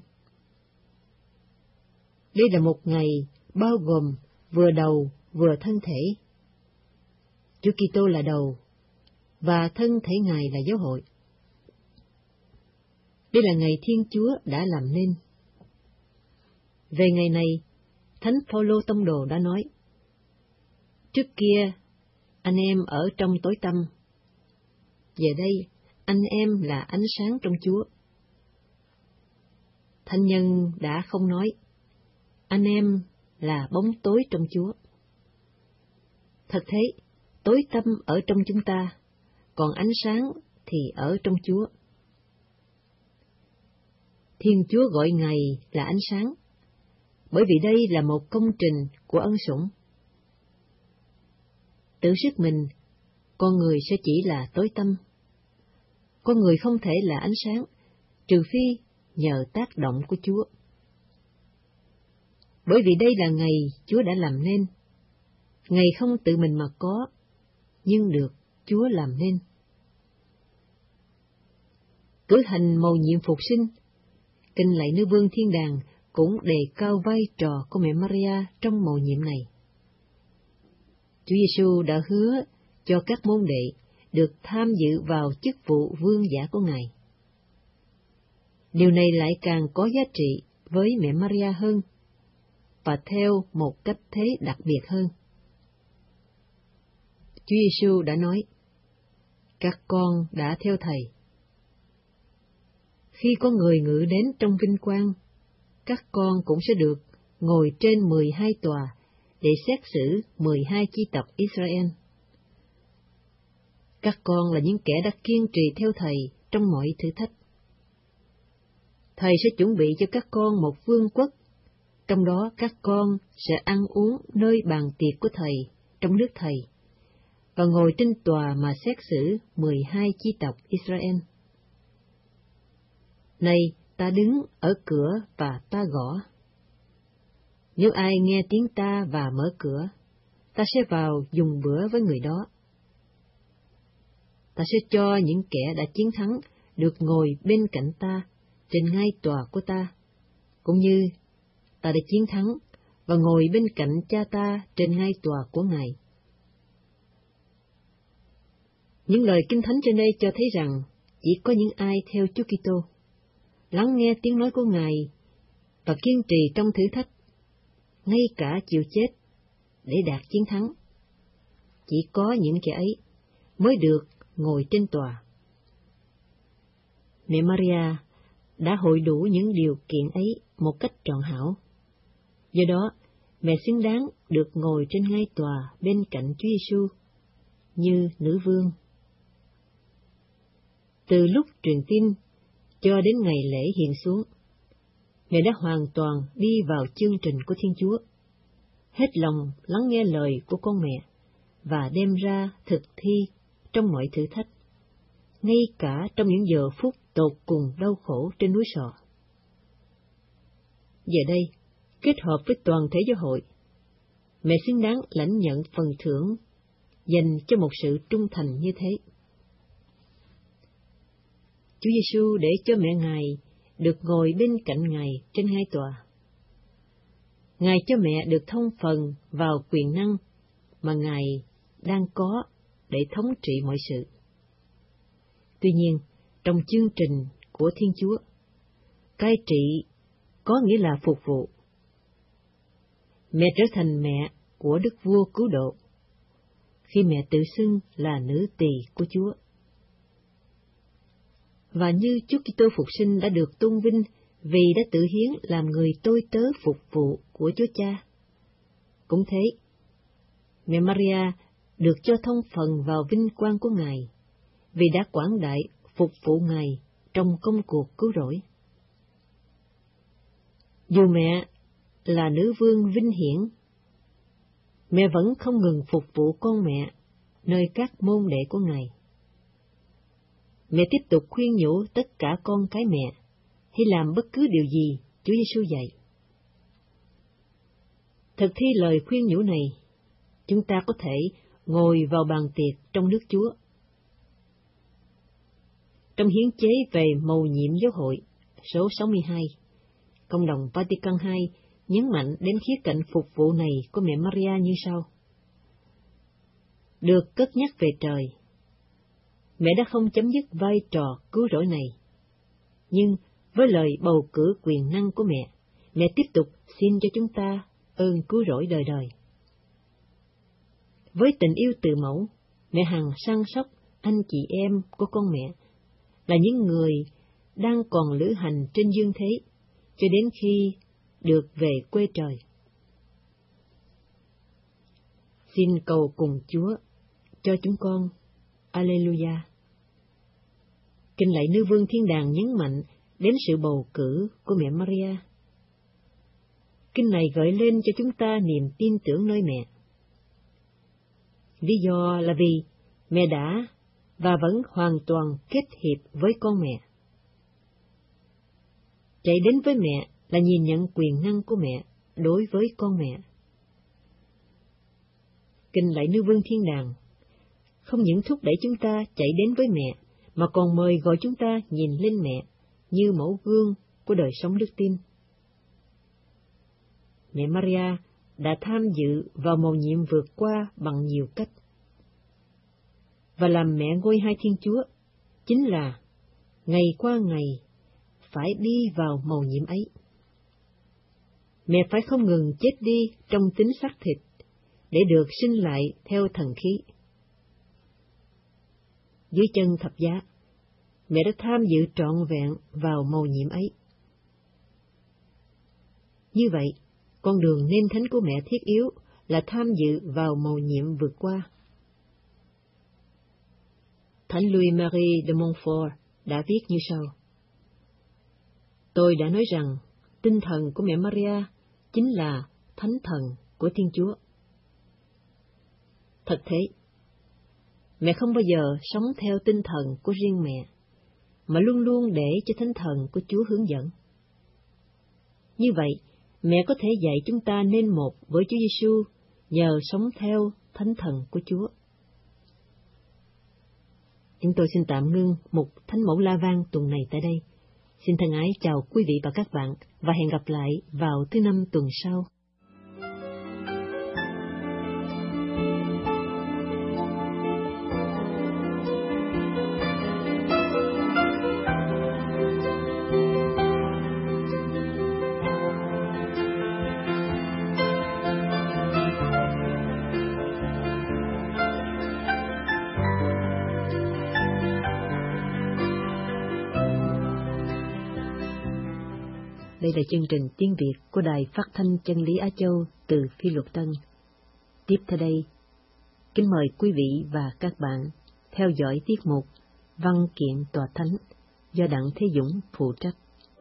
Đây là một ngày bao gồm vừa đầu vừa thân thể. Chúa Kitô là đầu, và thân thể Ngài là giáo hội. Đây là ngày Thiên Chúa đã làm nên. Về ngày này, Thánh Phaolô tông đồ đã nói: trước kia, anh em ở trong tối tăm. Giờ đây, anh em là ánh sáng trong Chúa. Thánh nhân đã không nói: anh em là bóng tối trong Chúa. Thật thế, tối tăm ở trong chúng ta, còn ánh sáng thì ở trong Chúa. Thiên Chúa gọi Ngài là ánh sáng, bởi vì đây là một công trình của ân sủng. Tự sức mình, con người sẽ chỉ là tối tăm. Con người không thể là ánh sáng, trừ phi nhờ tác động của Chúa. Bởi vì đây là ngày Chúa đã làm nên, ngày không tự mình mà có, nhưng được Chúa làm nên. Cử hành mầu nhiệm phục sinh, kinh lạy nữ vương thiên đàng cũng đề cao vai trò của mẹ Maria trong mầu nhiệm này. Chúa Giêsu đã hứa cho các môn đệ được tham dự vào chức vụ vương giả của Ngài. Điều này lại càng có giá trị với mẹ Maria hơn, và theo một cách thế đặc biệt hơn. Chúa Giêsu đã nói: các con đã theo Thầy. Khi có người ngự đến trong vinh quang, các con cũng sẽ được ngồi trên 12 tòa để xét xử 12 chi tộc Israel. Các con là những kẻ đã kiên trì theo Thầy trong mọi thử thách. Thầy sẽ chuẩn bị cho các con một vương quốc, trong đó các con sẽ ăn uống nơi bàn tiệc của Thầy trong nước Thầy, và ngồi trên tòa mà xét xử 12 chi tộc Israel. Này, ta đứng ở cửa và ta gõ. Nếu ai nghe tiếng ta và mở cửa, ta sẽ vào dùng bữa với người đó. Ta sẽ cho những kẻ đã chiến thắng được ngồi bên cạnh ta trên ngai tòa của ta, cũng như ta đã chiến thắng và ngồi bên cạnh Cha ta trên ngai tòa của Ngài. Những lời Kinh Thánh trên đây cho thấy rằng chỉ có những ai theo Chúa Kitô, lắng nghe tiếng nói của Ngài và kiên trì trong thử thách, ngay cả chịu chết để đạt chiến thắng, chỉ có những kẻ ấy mới được ngồi trên tòa. Mẹ Maria đã hội đủ những điều kiện ấy một cách trọn hảo. Do đó, mẹ xứng đáng được ngồi trên ngai tòa bên cạnh Chúa Giêsu như nữ vương. Từ lúc truyền tin cho đến ngày lễ hiện xuống, mẹ đã hoàn toàn đi vào chương trình của Thiên Chúa, hết lòng lắng nghe lời của con mẹ và đem ra thực thi trong mọi thử thách, ngay cả trong những giờ phút tột cùng đau khổ trên núi Sò. Giờ đây, kết hợp với toàn thể giáo hội, mẹ xứng đáng lãnh nhận phần thưởng dành cho một sự trung thành như thế. Chúa Giêsu để cho mẹ Ngài được ngồi bên cạnh Ngài trên ngai tòa. Ngài cho mẹ được thông phần vào quyền năng mà Ngài đang có để thống trị mọi sự. Tuy nhiên, trong chương trình của Thiên Chúa, cai trị có nghĩa là phục vụ. Mẹ trở thành mẹ của Đức Vua Cứu Độ, khi mẹ tự xưng là nữ tỳ của Chúa. Và như Chúa Kitô Phục Sinh đã được tôn vinh vì đã tự hiến làm người tôi tớ phục vụ của Chúa Cha, cũng thế, mẹ Maria được cho thông phần vào vinh quang của Ngài, vì đã quảng đại phục vụ Ngài trong công cuộc cứu rỗi. Dù mẹ là nữ vương vinh hiển, mẹ vẫn không ngừng phục vụ con mẹ nơi các môn đệ của Ngài. Mẹ tiếp tục khuyên nhủ tất cả con cái mẹ, hãy làm bất cứ điều gì Chúa Giêsu dạy. Thực thi lời khuyên nhủ này, chúng ta có thể ngồi vào bàn tiệc trong nước Chúa. Trong hiến chế về mầu nhiệm giáo hội số 62, Công đồng Vatican II nhấn mạnh đến khía cạnh phục vụ này của mẹ Maria như sau. Được cất nhắc về trời, mẹ đã không chấm dứt vai trò cứu rỗi này, Nhưng với lời bầu cử quyền năng của mẹ, mẹ tiếp tục xin cho chúng ta ơn cứu rỗi đời đời. Với tình yêu từ mẫu, mẹ hằng săn sóc anh chị em của con mẹ, là những người đang còn lữ hành trên dương thế, cho đến khi được về quê trời. Xin cầu cùng Chúa cho chúng con. Alleluia. Kinh lạy Nữ Vương Thiên Đàng nhấn mạnh đến sự bầu cử của mẹ Maria. Kinh này gợi lên cho chúng ta niềm tin tưởng nơi mẹ. Lý do là vì mẹ đã và vẫn hoàn toàn kết hiệp với con mẹ. Chạy đến với mẹ là nhìn nhận quyền năng của mẹ đối với con mẹ. Kinh lạy Nữ Vương Thiên Đàng không những thúc đẩy chúng ta chạy đến với mẹ, mà còn mời gọi chúng ta nhìn lên mẹ như mẫu gương của đời sống đức tin. Mẹ Maria đã tham dự vào mầu nhiệm vượt qua bằng nhiều cách. Và làm mẹ ngôi hai Thiên Chúa chính là ngày qua ngày phải đi vào mầu nhiệm ấy. Mẹ phải không ngừng chết đi trong tính xác thịt để được sinh lại theo thần khí. Dưới chân thập giá, mẹ đã tham dự trọn vẹn vào mầu nhiệm ấy. Như vậy, con đường nên thánh của mẹ thiết yếu là tham dự vào mầu nhiệm vượt qua. Thánh Louis-Marie de Montfort đã viết như sau: Tôi đã nói rằng tinh thần của mẹ Maria chính là thánh thần của Thiên Chúa. Thật thế, mẹ không bao giờ sống theo tinh thần của riêng mẹ, mà luôn luôn để cho thánh thần của Chúa hướng dẫn. Như vậy, mẹ có thể dạy chúng ta nên một với Chúa Giêsu nhờ sống theo thánh thần của Chúa. Chúng tôi xin tạm ngưng mục Thánh Mẫu La Vang tuần này tại đây. Xin thân ái chào quý vị và các bạn, và hẹn gặp lại vào thứ Năm tuần sau. Đây là chương trình tiếng Việt của Đài Phát thanh Chân lý Á Châu từ Phi Luật Tân. Tiếp theo đây, kính mời quý vị và các bạn theo dõi tiết mục Văn kiện Tòa Thánh do Đặng Thế Dũng phụ trách.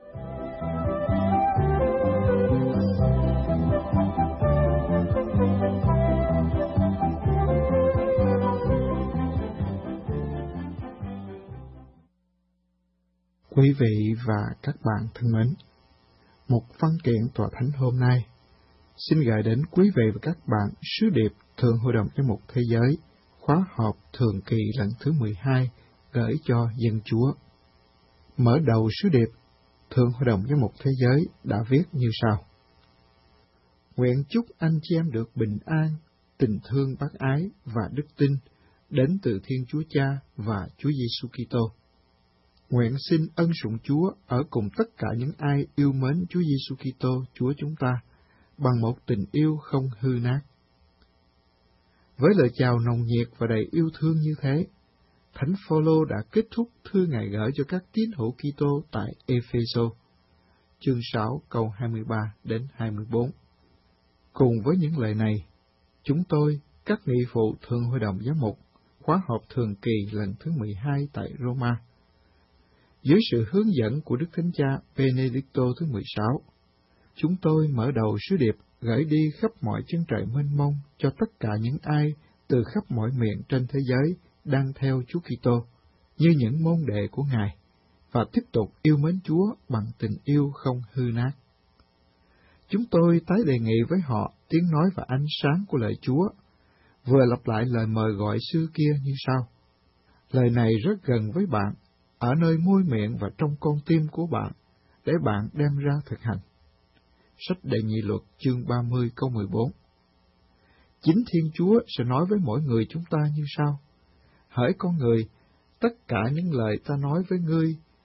Quý vị và các bạn thân mến, một văn kiện Tòa Thánh hôm nay xin gửi đến quý vị và các bạn sứ điệp Thượng Hội đồng Giám mục Thế giới, khóa họp thường kỳ lần thứ 12 gửi cho dân Chúa. Mở đầu sứ điệp, Thượng Hội đồng Giám mục Thế giới đã viết như sau: Nguyện chúc anh chị em được bình an, tình thương bác ái và đức tin đến từ Thiên Chúa Cha và Chúa Giêsu Kitô. Nguyện xin ân sủng Chúa ở cùng tất cả những ai yêu mến Chúa Giêsu Kitô Chúa chúng ta bằng một tình yêu không hư nát. Với lời chào nồng nhiệt và đầy yêu thương như thế, Thánh Phaolô đã kết thúc thư Ngài gửi cho các tín hữu Kitô tại Epheso, chương 6 câu 23 đến 24. Cùng với những lời này, chúng tôi, các nghị phụ Thượng Hội đồng Giám mục, khóa họp thường kỳ lần thứ 12 tại Roma, dưới sự hướng dẫn của Đức Thánh Cha Benedicto thứ 16, chúng tôi mở đầu sứ điệp gửi đi khắp mọi chân trời mênh mông cho tất cả những ai từ khắp mọi miền trên thế giới đang theo Chúa Kitô như những môn đệ của Ngài, và tiếp tục yêu mến Chúa bằng tình yêu không hư nát. Chúng tôi tái đề nghị với họ tiếng nói và ánh sáng của lời Chúa, vừa lặp lại lời mời gọi xưa kia như sau: Lời này rất gần với bạn, ở nơi môi miệng và trong con tim của bạn, để bạn đem ra thực hành. Sách Đệ Nhị Luật chương 30 câu 14. Chính Thiên Chúa sẽ nói với mỗi người chúng ta như sau: Hỡi con người, tất cả những lời ta nói với ngươi,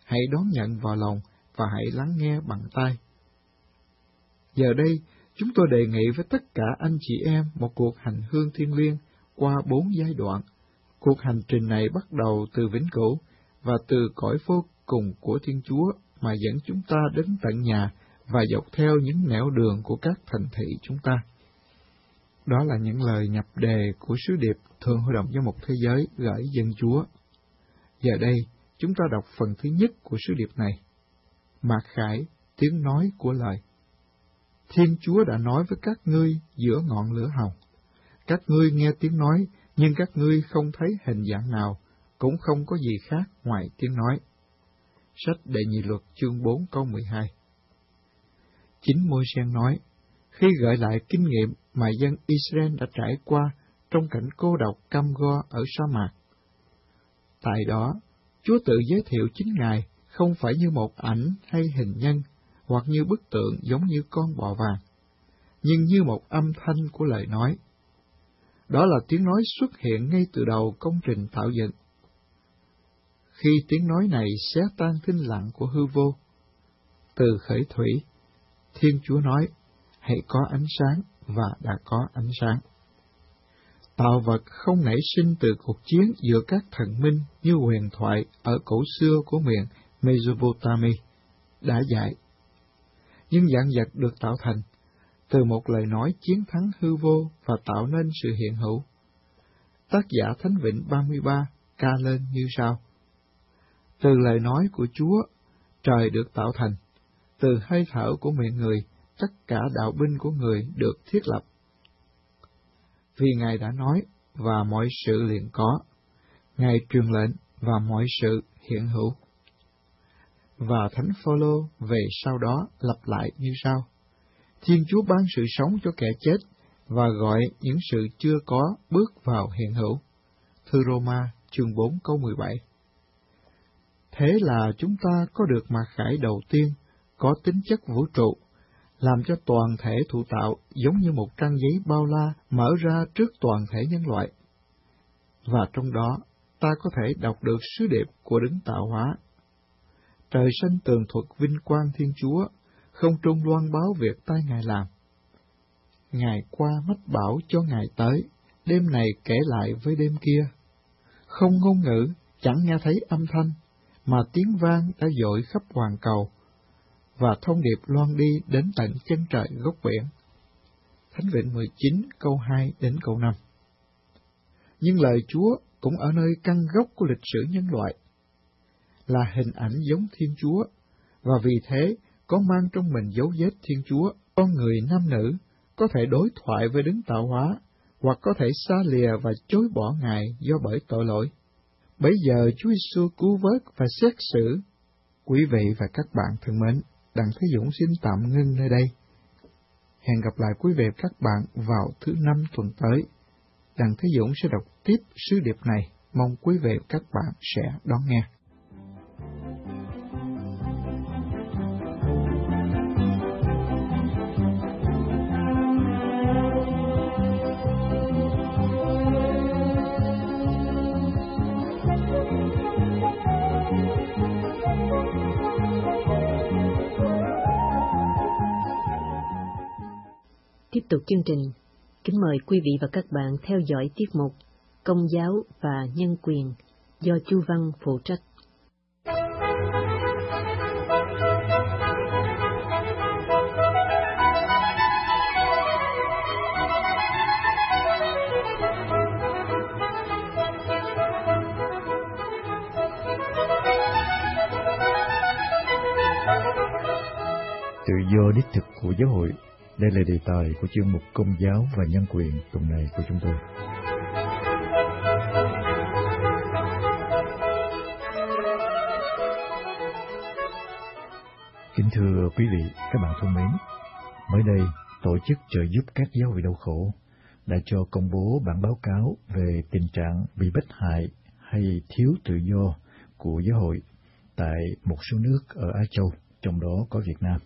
hãy đón nhận vào lòng và hãy lắng nghe bằng tai. Giờ đây, chúng tôi đề nghị với tất cả anh chị em một cuộc hành hương thiêng liêng qua 4 giai đoạn. Cuộc hành trình này bắt đầu từ vĩnh cửu và từ cõi vô cùng của Thiên Chúa mà dẫn chúng ta đến tận nhà và dọc theo những nẻo đường của các thành thị chúng ta. Đó là những lời nhập đề của sứ điệp Thượng Hội đồng Giám mục Thế giới gửi dân Chúa. Giờ đây, chúng ta đọc phần thứ nhất của sứ điệp này. Mạc Khải, tiếng nói của lời. Thiên Chúa đã nói với các ngươi giữa ngọn lửa hồng. Các ngươi nghe tiếng nói, nhưng các ngươi không thấy hình dạng nào, cũng không có gì khác ngoài tiếng nói. Sách Đệ Nhị Luật chương 4 câu 12. Chính Môi-se nói, khi gợi lại kinh nghiệm mà dân Israel đã trải qua trong cảnh cô độc cam go ở sa mạc. Tại đó, Chúa tự giới thiệu chính Ngài không phải như một ảnh hay hình nhân, hoặc như bức tượng giống như con bò vàng, nhưng như một âm thanh của lời nói. Đó là tiếng nói xuất hiện ngay từ đầu công trình tạo dựng. Khi tiếng nói này xé tan thinh lặng của hư vô, từ khởi thủy, Thiên Chúa nói, hãy có ánh sáng, và đã có ánh sáng. Tạo vật không nảy sinh từ cuộc chiến giữa các thần minh như huyền thoại ở cổ xưa của miền Mesopotamia đã dạy. Nhưng vạn vật được tạo thành từ một lời nói chiến thắng hư vô và tạo nên sự hiện hữu. Tác giả Thánh Vịnh 33 ca lên như sau. Từ lời nói của Chúa, trời được tạo thành, từ hơi thở của miệng người, tất cả đạo binh của người được thiết lập. Vì Ngài đã nói, và mọi sự liền có. Ngài truyền lệnh, và mọi sự hiện hữu. Và Thánh Phaolô về sau đó lặp lại như sau. Thiên Chúa ban sự sống cho kẻ chết, và gọi những sự chưa có bước vào hiện hữu. Thư Roma chương 4 câu 17. Thế là chúng ta có được mặc khải đầu tiên, có tính chất vũ trụ, làm cho toàn thể thụ tạo giống như một trang giấy bao la mở ra trước toàn thể nhân loại. Và trong đó, ta có thể đọc được sứ điệp của đấng tạo hóa. Trời xanh tường thuật vinh quang Thiên Chúa, không trung loan báo việc tay Ngài làm. Ngài qua mách bảo cho Ngài tới, đêm này kể lại với đêm kia. Không ngôn ngữ, chẳng nghe thấy âm thanh, mà tiếng vang đã dội khắp hoàn cầu, và thông điệp loan đi đến tận chân trời gốc biển. Thánh Vịnh 19 câu 2 đến câu 5. Nhưng lời Chúa cũng ở nơi căn gốc của lịch sử nhân loại, là hình ảnh giống Thiên Chúa, và vì thế có mang trong mình dấu vết Thiên Chúa. Con người nam nữ có thể đối thoại với đấng tạo hóa, hoặc có thể xa lìa và chối bỏ Ngài do bởi tội lỗi. Bấy giờ Chúa Giêsu cứu vớt và xét xử. Quý vị và các bạn thân mến, Đặng Thế Dũng xin tạm ngưng nơi đây. Hẹn gặp lại quý vị và các bạn vào thứ 5 tuần tới. Đặng Thế Dũng sẽ đọc tiếp sứ điệp này, mong quý vị và các bạn sẽ đón nghe. Tiếp tục chương trình, kính mời quý vị và các bạn theo dõi tiết mục Công giáo và nhân quyền do Chu Văn phụ trách. Tự do đích thực của giáo hội. Đây là đề tài của chương mục Công giáo và nhân quyền tuần này của chúng tôi. Kính thưa quý vị, các bạn thân mến, mới đây, Tổ chức trợ giúp các giáo hội đau khổ đã cho công bố bản báo cáo về tình trạng bị bách hại hay thiếu tự do của giáo hội tại một số nước ở Á Châu, trong đó có Việt Nam.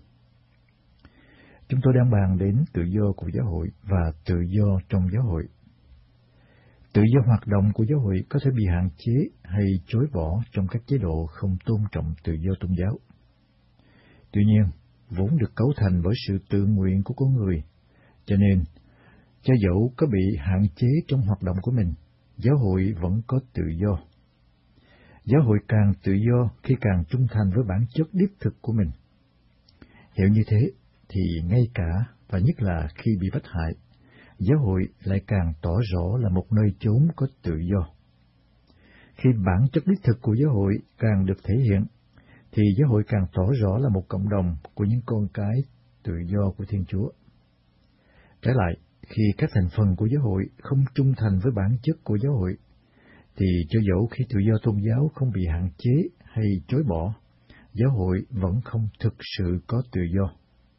Chúng tôi đang bàn đến tự do của giáo hội và tự do trong giáo hội. Tự do hoạt động của giáo hội có thể bị hạn chế hay chối bỏ trong các chế độ không tôn trọng tự do tôn giáo. Tuy nhiên, vốn được cấu thành bởi sự tự nguyện của con người, cho nên, cho dẫu có bị hạn chế trong hoạt động của mình, giáo hội vẫn có tự do. Giáo hội càng tự do khi càng trung thành với bản chất đích thực của mình. Hiểu như thế, thì ngay cả và nhất là khi bị bắt hại, giáo hội lại càng tỏ rõ là một nơi chốn có tự do. Khi bản chất đích thực của giáo hội càng được thể hiện, thì giáo hội càng tỏ rõ là một cộng đồng của những con cái tự do của Thiên Chúa. Trái lại, khi các thành phần của giáo hội không trung thành với bản chất của giáo hội, thì cho dẫu khi tự do tôn giáo không bị hạn chế hay chối bỏ, giáo hội vẫn không thực sự có tự do.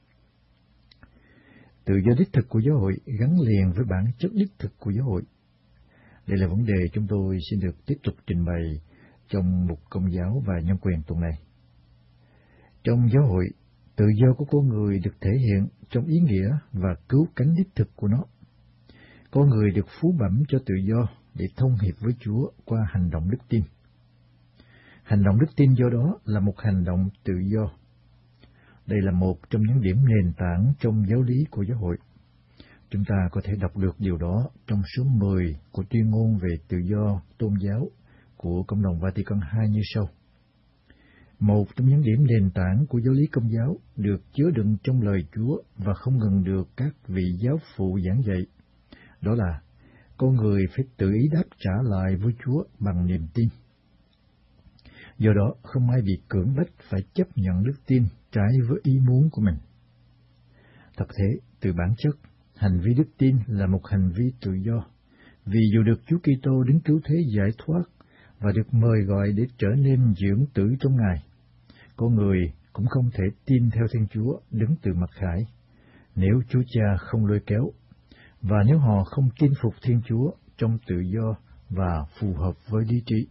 Tự do đích thực của giáo hội gắn liền với bản chất đích thực của giáo hội. Đây là vấn đề chúng tôi xin được tiếp tục trình bày trong mục Công giáo và Nhân quyền tuần này. Trong giáo hội, tự do của con người được thể hiện trong ý nghĩa và cứu cánh đích thực của nó. Con người được phú bẩm cho tự do để thông hiệp với Chúa qua hành động đức tin. Hành động đức tin do đó là một hành động tự do. Đây là một trong những điểm nền tảng trong giáo lý của giáo hội. Chúng ta có thể đọc được điều đó trong số 10 của tuyên ngôn về tự do tôn giáo của Cộng đồng Vatican II như sau. Một trong những điểm nền tảng của giáo lý Công giáo được chứa đựng trong lời Chúa và không ngừng được các vị giáo phụ giảng dạy, đó là con người phải tự ý đáp trả lại với Chúa bằng niềm tin. Do đó, không ai bị cưỡng bách phải chấp nhận đức tin trái với ý muốn của mình. Thật thế, từ bản chất, hành vi đức tin là một hành vi tự do, vì dù được Chúa Kitô đến cứu thế giải thoát và được mời gọi để trở nên dưỡng tử trong Ngài, con người cũng không thể tin theo Thiên Chúa đứng từ mặt khải, nếu Chúa Cha không lôi kéo, và nếu họ không tin phục Thiên Chúa trong tự do và phù hợp với lý trí.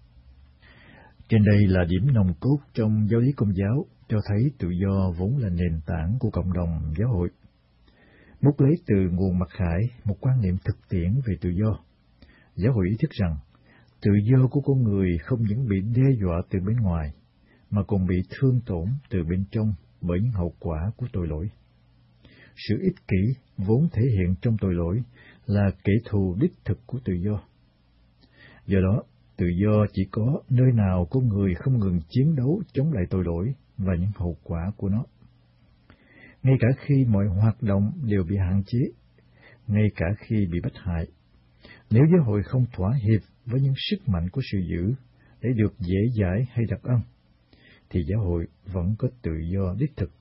Trên đây là điểm nòng cốt trong giáo lý Công giáo, cho thấy tự do vốn là nền tảng của cộng đồng giáo hội. Múc lấy từ nguồn mặc khải một quan niệm thực tiễn về tự do. Giáo hội ý thức rằng, tự do của con người không những bị đe dọa từ bên ngoài, mà còn bị thương tổn từ bên trong bởi những hậu quả của tội lỗi. Sự ích kỷ vốn thể hiện trong tội lỗi là kẻ thù đích thực của tự do. Do đó, tự do chỉ có nơi nào con người không ngừng chiến đấu chống lại tội lỗi và những hậu quả của nó. Ngay cả khi mọi hoạt động đều bị hạn chế, ngay cả khi bị bắt hại, nếu giáo hội không thỏa hiệp với những sức mạnh của sự dữ để được dễ dãi hay đặc ân, thì giáo hội vẫn có tự do đích thực.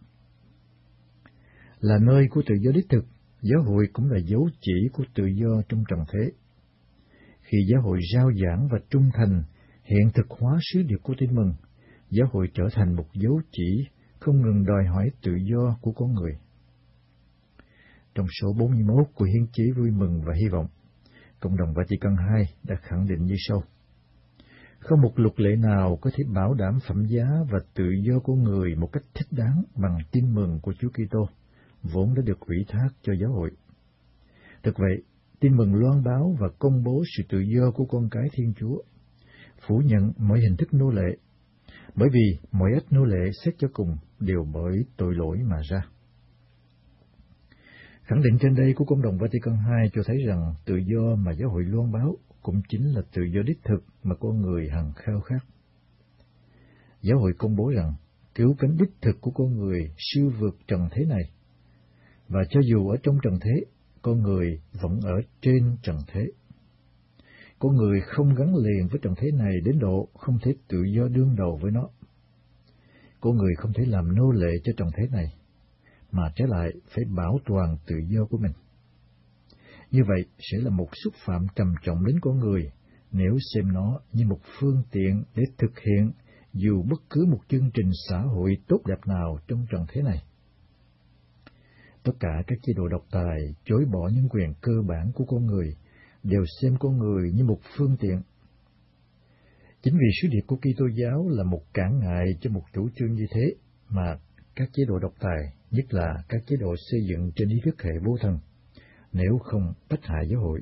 Là nơi của tự do đích thực, giáo hội cũng là dấu chỉ của tự do trong trần thế. Khi giáo hội rao giảng và trung thành hiện thực hóa sứ điệp của tin mừng, giáo hội trở thành một dấu chỉ không ngừng đòi hỏi tự do của con người. Trong số 41 của hiến chí vui mừng và hy vọng, Cộng đồng Vatican II đã khẳng định như sau: không một luật lệ nào có thể bảo đảm phẩm giá và tự do của người một cách thích đáng bằng tin mừng của Chúa Kitô, vốn đã được ủy thác cho giáo hội. Thực vậy, tin mừng loan báo và công bố sự tự do của con cái Thiên Chúa, phủ nhận mọi hình thức nô lệ, bởi vì mọi ách nô lệ xét cho cùng đều bởi tội lỗi mà ra. Khẳng định trên đây của Cộng đồng Vatican II cho thấy rằng tự do mà giáo hội loan báo cũng chính là tự do đích thực mà con người hằng khao khát. Giáo hội công bố rằng cứu cánh đích thực của con người siêu vượt trần thế này, và cho dù ở trong trần thế, con người vẫn ở trên trần thế. Con người không gắn liền với trần thế này đến độ không thể tự do đương đầu với nó. Con người không thể làm nô lệ cho trần thế này, mà trái lại phải bảo toàn tự do của mình. Như vậy sẽ là một xúc phạm trầm trọng đến con người nếu xem nó như một phương tiện để thực hiện dù bất cứ một chương trình xã hội tốt đẹp nào trong trần thế này. Tất cả các chế độ độc tài chối bỏ những quyền cơ bản của con người đều xem con người như một phương tiện. Chính vì sứ điệp của Kitô giáo là một cản ngại cho một chủ trương như thế mà các chế độ độc tài, nhất là các chế độ xây dựng trên lý thuyết hệ vô thần, nếu không bách hại giáo hội,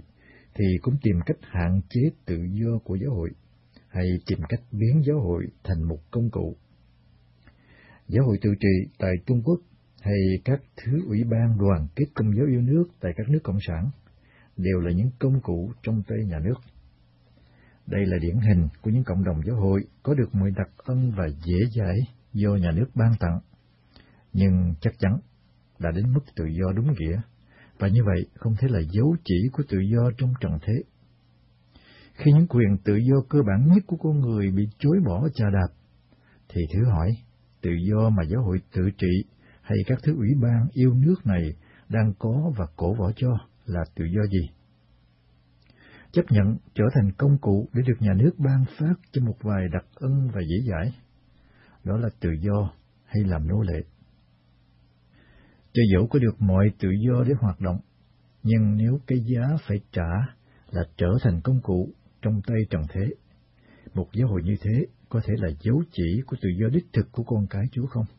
thì cũng tìm cách hạn chế tự do của giáo hội, hay tìm cách biến giáo hội thành một công cụ. Giáo hội tự trị tại Trung Quốc hay các thứ ủy ban đoàn kết công giáo yêu nước tại các nước cộng sản đều là những công cụ trong tay nhà nước. Đây là điển hình của những cộng đồng giáo hội có được mọi đặc ân và dễ dãi do nhà nước ban tặng, nhưng chắc chắn đã đến mức tự do đúng nghĩa, và như vậy không thể là dấu chỉ của tự do trong trần thế. Khi những quyền tự do cơ bản nhất của con người bị chối bỏ chà đạp, thì thử hỏi, tự do mà giáo hội tự trị hay các thứ ủy ban yêu nước này đang có và cổ võ cho là tự do gì? Chấp nhận trở thành công cụ để được nhà nước ban phát cho một vài đặc ân và dễ dãi, đó là tự do hay làm nô lệ? Cho dẫu có được mọi tự do để hoạt động, nhưng nếu cái giá phải trả là trở thành công cụ trong tay trần thế, một giáo hội như thế có thể là dấu chỉ của tự do đích thực của con cái Chúa không?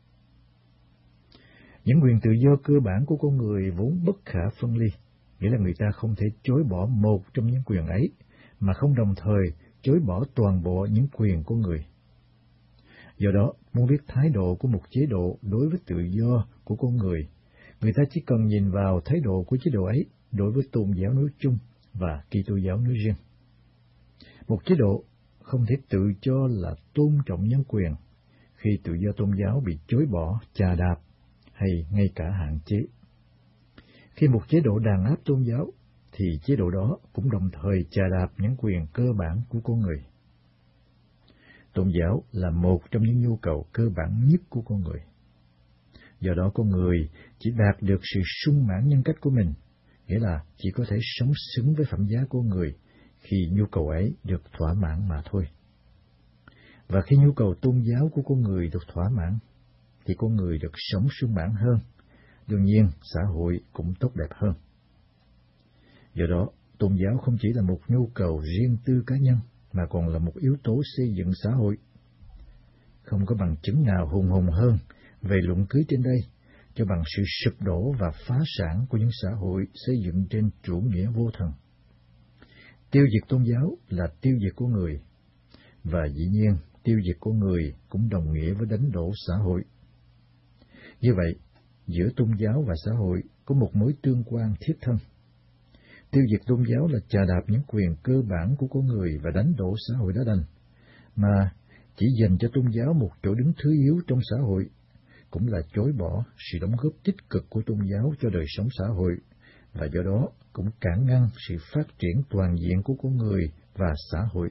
Những quyền tự do cơ bản của con người vốn bất khả phân ly, nghĩa là người ta không thể chối bỏ một trong những quyền ấy, mà không đồng thời chối bỏ toàn bộ những quyền của người. Do đó, muốn biết thái độ của một chế độ đối với tự do của con người ta chỉ cần nhìn vào thái độ của chế độ ấy đối với tôn giáo nói chung và Kitô giáo nói riêng. Một chế độ không thể tự cho là tôn trọng nhân quyền khi tự do tôn giáo bị chối bỏ, chà đạp hay ngay cả hạn chế. Khi một chế độ đàn áp tôn giáo, thì chế độ đó cũng đồng thời chà đạp những quyền cơ bản của con người. Tôn giáo là một trong những nhu cầu cơ bản nhất của con người. Do đó con người chỉ đạt được sự sung mãn nhân cách của mình, nghĩa là chỉ có thể sống xứng với phẩm giá của người khi nhu cầu ấy được thỏa mãn mà thôi. Và khi nhu cầu tôn giáo của con người được thỏa mãn, thì con người được sống sung mãn hơn, đương nhiên xã hội cũng tốt đẹp hơn. Do đó, tôn giáo không chỉ là một nhu cầu riêng tư cá nhân, mà còn là một yếu tố xây dựng xã hội. Không có bằng chứng nào hùng hồn hơn về luận cứ trên đây, cho bằng sự sụp đổ và phá sản của những xã hội xây dựng trên chủ nghĩa vô thần. Tiêu diệt tôn giáo là tiêu diệt của người, và dĩ nhiên tiêu diệt của người cũng đồng nghĩa với đánh đổ xã hội. Như vậy, giữa tôn giáo và xã hội có một mối tương quan thiết thân. Tiêu diệt tôn giáo là chà đạp những quyền cơ bản của con người và đánh đổ xã hội đã đành, mà chỉ dành cho tôn giáo một chỗ đứng thứ yếu trong xã hội, cũng là chối bỏ sự đóng góp tích cực của tôn giáo cho đời sống xã hội, và do đó cũng cản ngăn sự phát triển toàn diện của con người và xã hội.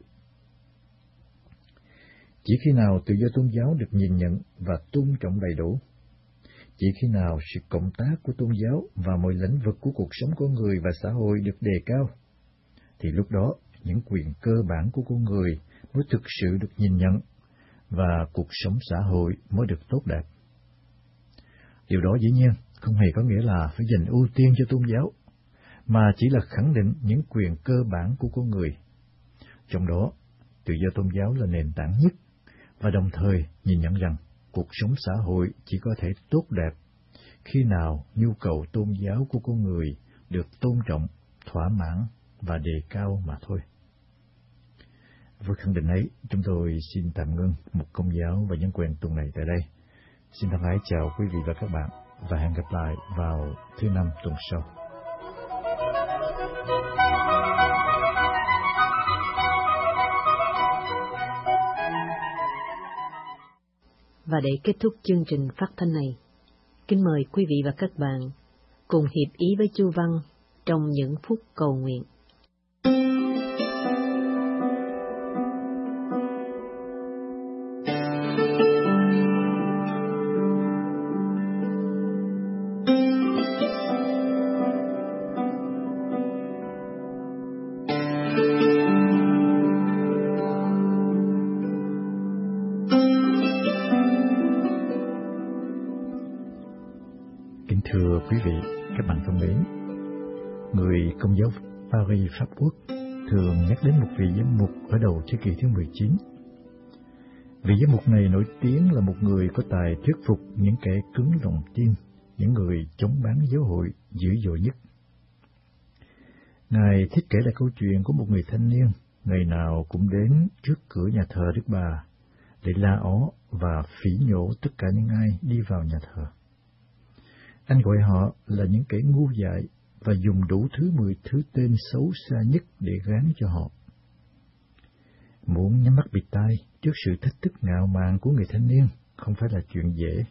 Chỉ khi nào tự do tôn giáo được nhìn nhận và tôn trọng đầy đủ, chỉ khi nào sự cộng tác của tôn giáo vào mọi lĩnh vực của cuộc sống con người và xã hội được đề cao, thì lúc đó những quyền cơ bản của con người mới thực sự được nhìn nhận, và cuộc sống xã hội mới được tốt đẹp. Điều đó dĩ nhiên không hề có nghĩa là phải dành ưu tiên cho tôn giáo, mà chỉ là khẳng định những quyền cơ bản của con người. Trong đó, tự do tôn giáo là nền tảng nhất, và đồng thời nhìn nhận rằng cuộc sống xã hội chỉ có thể tốt đẹp khi nào nhu cầu tôn giáo của con người được tôn trọng, thỏa mãn và đề cao mà thôi. Với khẳng định ấy, chúng tôi xin tạm ngưng một công giáo và những quyền tuần này tại đây. Xin thân ái chào quý vị và các bạn, và hẹn gặp lại vào thứ Năm tuần sau. Và để kết thúc chương trình phát thanh này, kính mời quý vị và các bạn cùng hiệp ý với Chu Văn trong những phút cầu nguyện. Thưa quý vị, các bạn thân mến, người Công giáo Paris, Pháp Quốc thường nhắc đến một vị giám mục ở đầu thế kỷ thứ 19. Vị giám mục này nổi tiếng là một người có tài thuyết phục những kẻ cứng lòng tin, những người chống bán giáo hội dữ dội nhất. Ngài thích kể lại câu chuyện của một người thanh niên, ngày nào cũng đến trước cửa nhà thờ Đức Bà để la ó và phỉ nhổ tất cả những ai đi vào nhà thờ. Anh gọi họ là những kẻ ngu dại và dùng đủ 10 thứ tên xấu xa nhất để gán cho họ. Muốn nhắm mắt bịt tai trước sự thách thức ngạo mạn của người thanh niên không phải là chuyện dễ.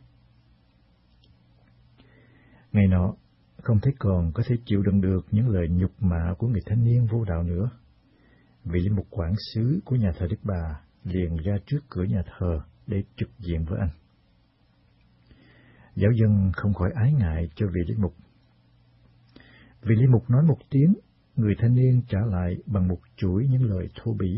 Ngày nọ, không thấy còn có thể chịu đựng được những lời nhục mạ của người thanh niên vô đạo nữa. Vị linh mục quản xứ của nhà thờ Đức Bà liền ra trước cửa nhà thờ để trực diện với anh. Giáo dân không khỏi ái ngại cho vị linh mục. Vị linh mục nói một tiếng, người thanh niên trả lại bằng một chuỗi những lời thô bỉ.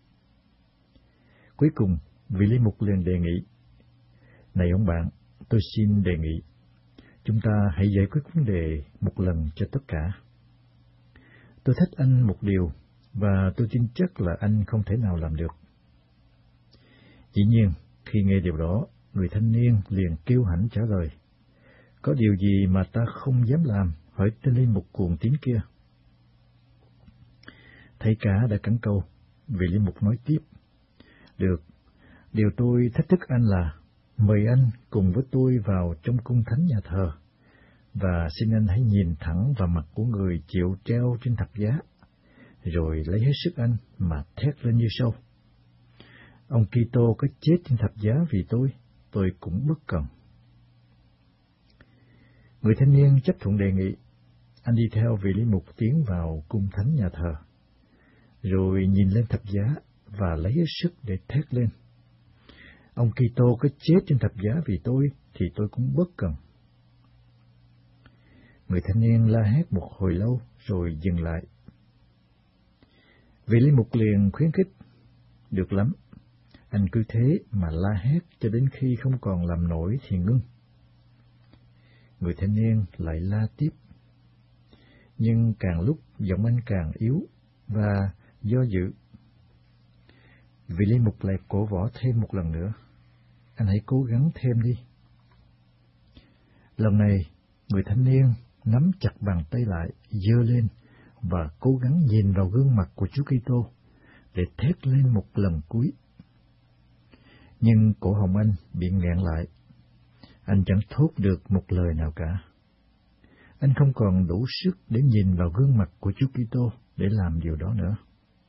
Cuối cùng, vị linh mục liền đề nghị: "Này ông bạn, tôi xin đề nghị, chúng ta hãy giải quyết vấn đề một lần cho tất cả. Tôi thách anh một điều, và tôi tin chắc là anh không thể nào làm được." Dĩ nhiên, khi nghe điều đó, người thanh niên liền kêu hãnh trả lời: "Có điều gì mà ta không dám làm, hỏi tên linh mục cuồng tín kia." Thấy cả đã cắn câu, vị linh mục nói tiếp: "Được, điều tôi thách thức anh là mời anh cùng với tôi vào trong cung thánh nhà thờ, và xin anh hãy nhìn thẳng vào mặt của người chịu treo trên thập giá, rồi lấy hết sức anh mà thét lên như sau: Ông Kitô có chết trên thập giá vì tôi cũng bất cần." Người thanh niên chấp thuận đề nghị. Anh đi theo vị linh mục tiến vào cung thánh nhà thờ, rồi nhìn lên thập giá và lấy hết sức để thét lên: "Ông Kitô có chết trên thập giá vì thì tôi cũng bất cần." Người thanh niên la hét một hồi lâu rồi dừng lại. Vị linh mục liền khuyến khích: "Được lắm, anh cứ thế mà la hét cho đến khi không còn làm nổi thì ngưng." Người thanh niên lại la tiếp, nhưng càng lúc giọng anh càng yếu và do dự. Vị linh mục lại cổ võ thêm một lần nữa: "Anh hãy cố gắng thêm đi." Lần này, người thanh niên nắm chặt bàn tay lại, giơ lên và cố gắng nhìn vào gương mặt của Chúa Kitô để thét lên một lần cuối. Nhưng cổ họng anh bị nghẹn lại. Anh chẳng thốt được một lời nào cả. Anh không còn đủ sức để nhìn vào gương mặt của Chúa Kitô để làm điều đó nữa.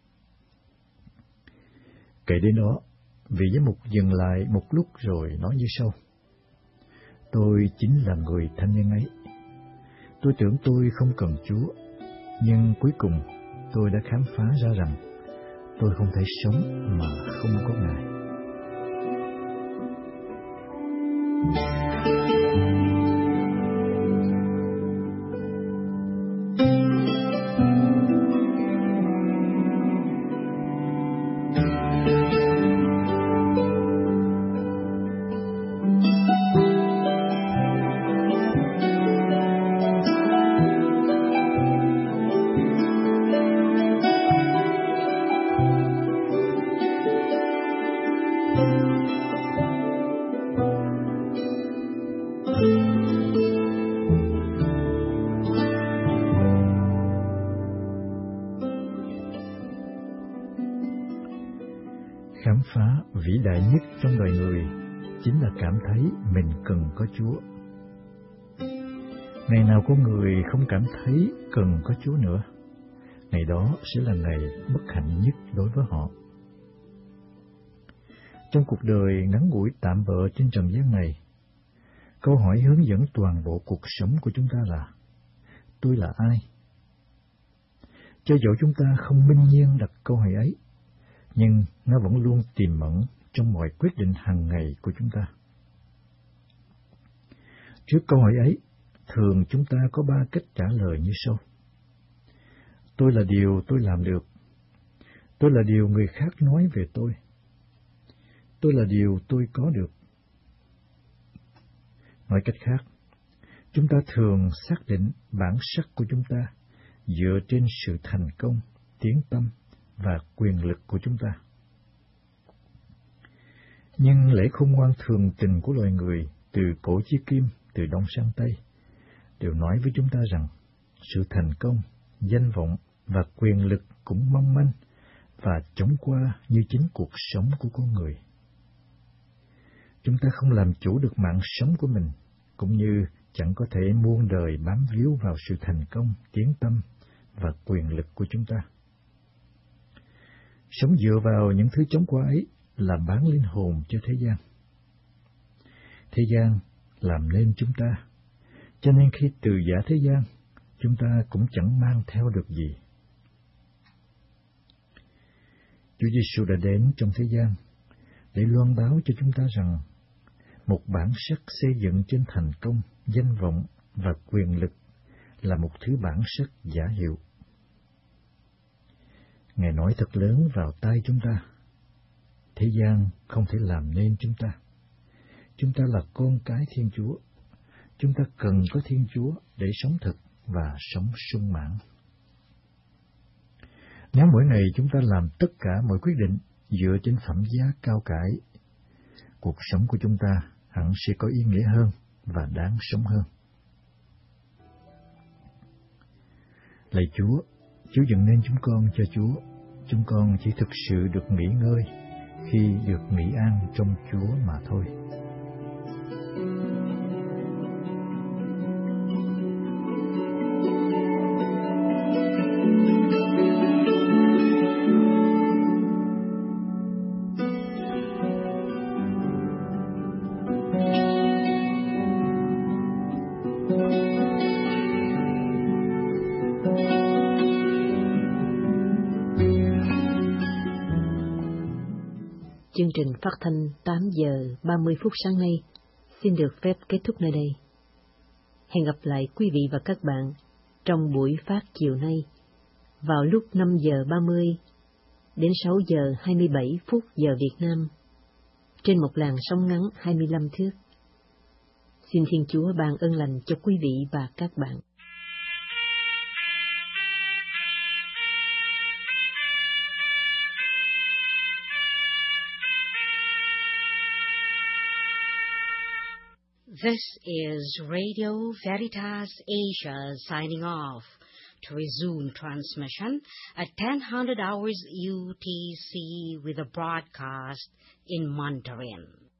Kể đến đó, vị giám mục dừng lại một lúc rồi nói như sau: "Tôi chính là người thanh niên ấy. Tôi tưởng tôi không cần Chúa, nhưng cuối cùng tôi đã khám phá ra rằng tôi không thể sống mà không có Ngài." Khám phá vĩ đại nhất trong đời người chính là cảm thấy mình cần có Chúa. Ngày nào có người không cảm thấy cần có Chúa nữa, ngày đó sẽ là ngày bất hạnh nhất đối với họ. Trong cuộc đời ngắn ngủi tạm bợ trên trần gian này, câu hỏi hướng dẫn toàn bộ cuộc sống của chúng ta là: tôi là ai? Cho dẫu chúng ta không minh nhiên đặt câu hỏi ấy, nhưng nó vẫn luôn tiềm ẩn trong mọi quyết định hàng ngày của chúng ta. Trước câu hỏi ấy, thường chúng ta có 3 cách trả lời như sau: tôi là điều tôi làm được, tôi là điều người khác nói về tôi là điều tôi có được. Nói cách khác, chúng ta thường xác định bản sắc của chúng ta dựa trên sự thành công, tiếng tăm và quyền lực của chúng ta. Nhưng lẽ khôn ngoan thường tình của loài người từ cổ chí kim, từ đông sang tây, đều nói với chúng ta rằng sự thành công, danh vọng và quyền lực cũng mong manh và chóng qua như chính cuộc sống của con người. Chúng ta không làm chủ được mạng sống của mình, cũng như chẳng có thể muôn đời bám víu vào sự thành công, tiếng tăm và quyền lực của chúng ta. Sống dựa vào những thứ chóng qua ấy là bán linh hồn cho thế gian. Thế gian làm nên chúng ta, cho nên khi từ giã thế gian, chúng ta cũng chẳng mang theo được gì. Chúa Giêsu đã đến trong thế gian để loan báo cho chúng ta rằng một bản sắc xây dựng trên thành công, danh vọng và quyền lực là một thứ bản sắc giả hiệu. Ngài nói thật lớn vào tai chúng ta: thế gian không thể làm nên chúng ta. Chúng ta là con cái Thiên Chúa. Chúng ta cần có Thiên Chúa để sống thực và sống sung mãn. Nếu mỗi ngày chúng ta làm tất cả mọi quyết định dựa trên phẩm giá cao cải, cuộc sống của chúng ta hẳn sẽ có ý nghĩa hơn và đáng sống hơn. Lạy Chúa, Chúa dựng nên chúng con cho Chúa. Chúng con chỉ thực sự được nghỉ ngơi khi được nghỉ an trong Chúa mà thôi. Chương trình phát thanh 8 giờ 30 phút sáng nay xin được phép kết thúc nơi đây. Hẹn gặp lại quý vị và các bạn trong buổi phát chiều nay vào lúc 5 giờ 30 đến 6 giờ 27 phút giờ Việt Nam trên một làn sóng ngắn 25 thước. Xin Thiên Chúa ban ơn lành cho quý vị và các bạn. This is Radio Veritas Asia signing off. To resume transmission at 10:00 hours UTC with a broadcast in Mandarin.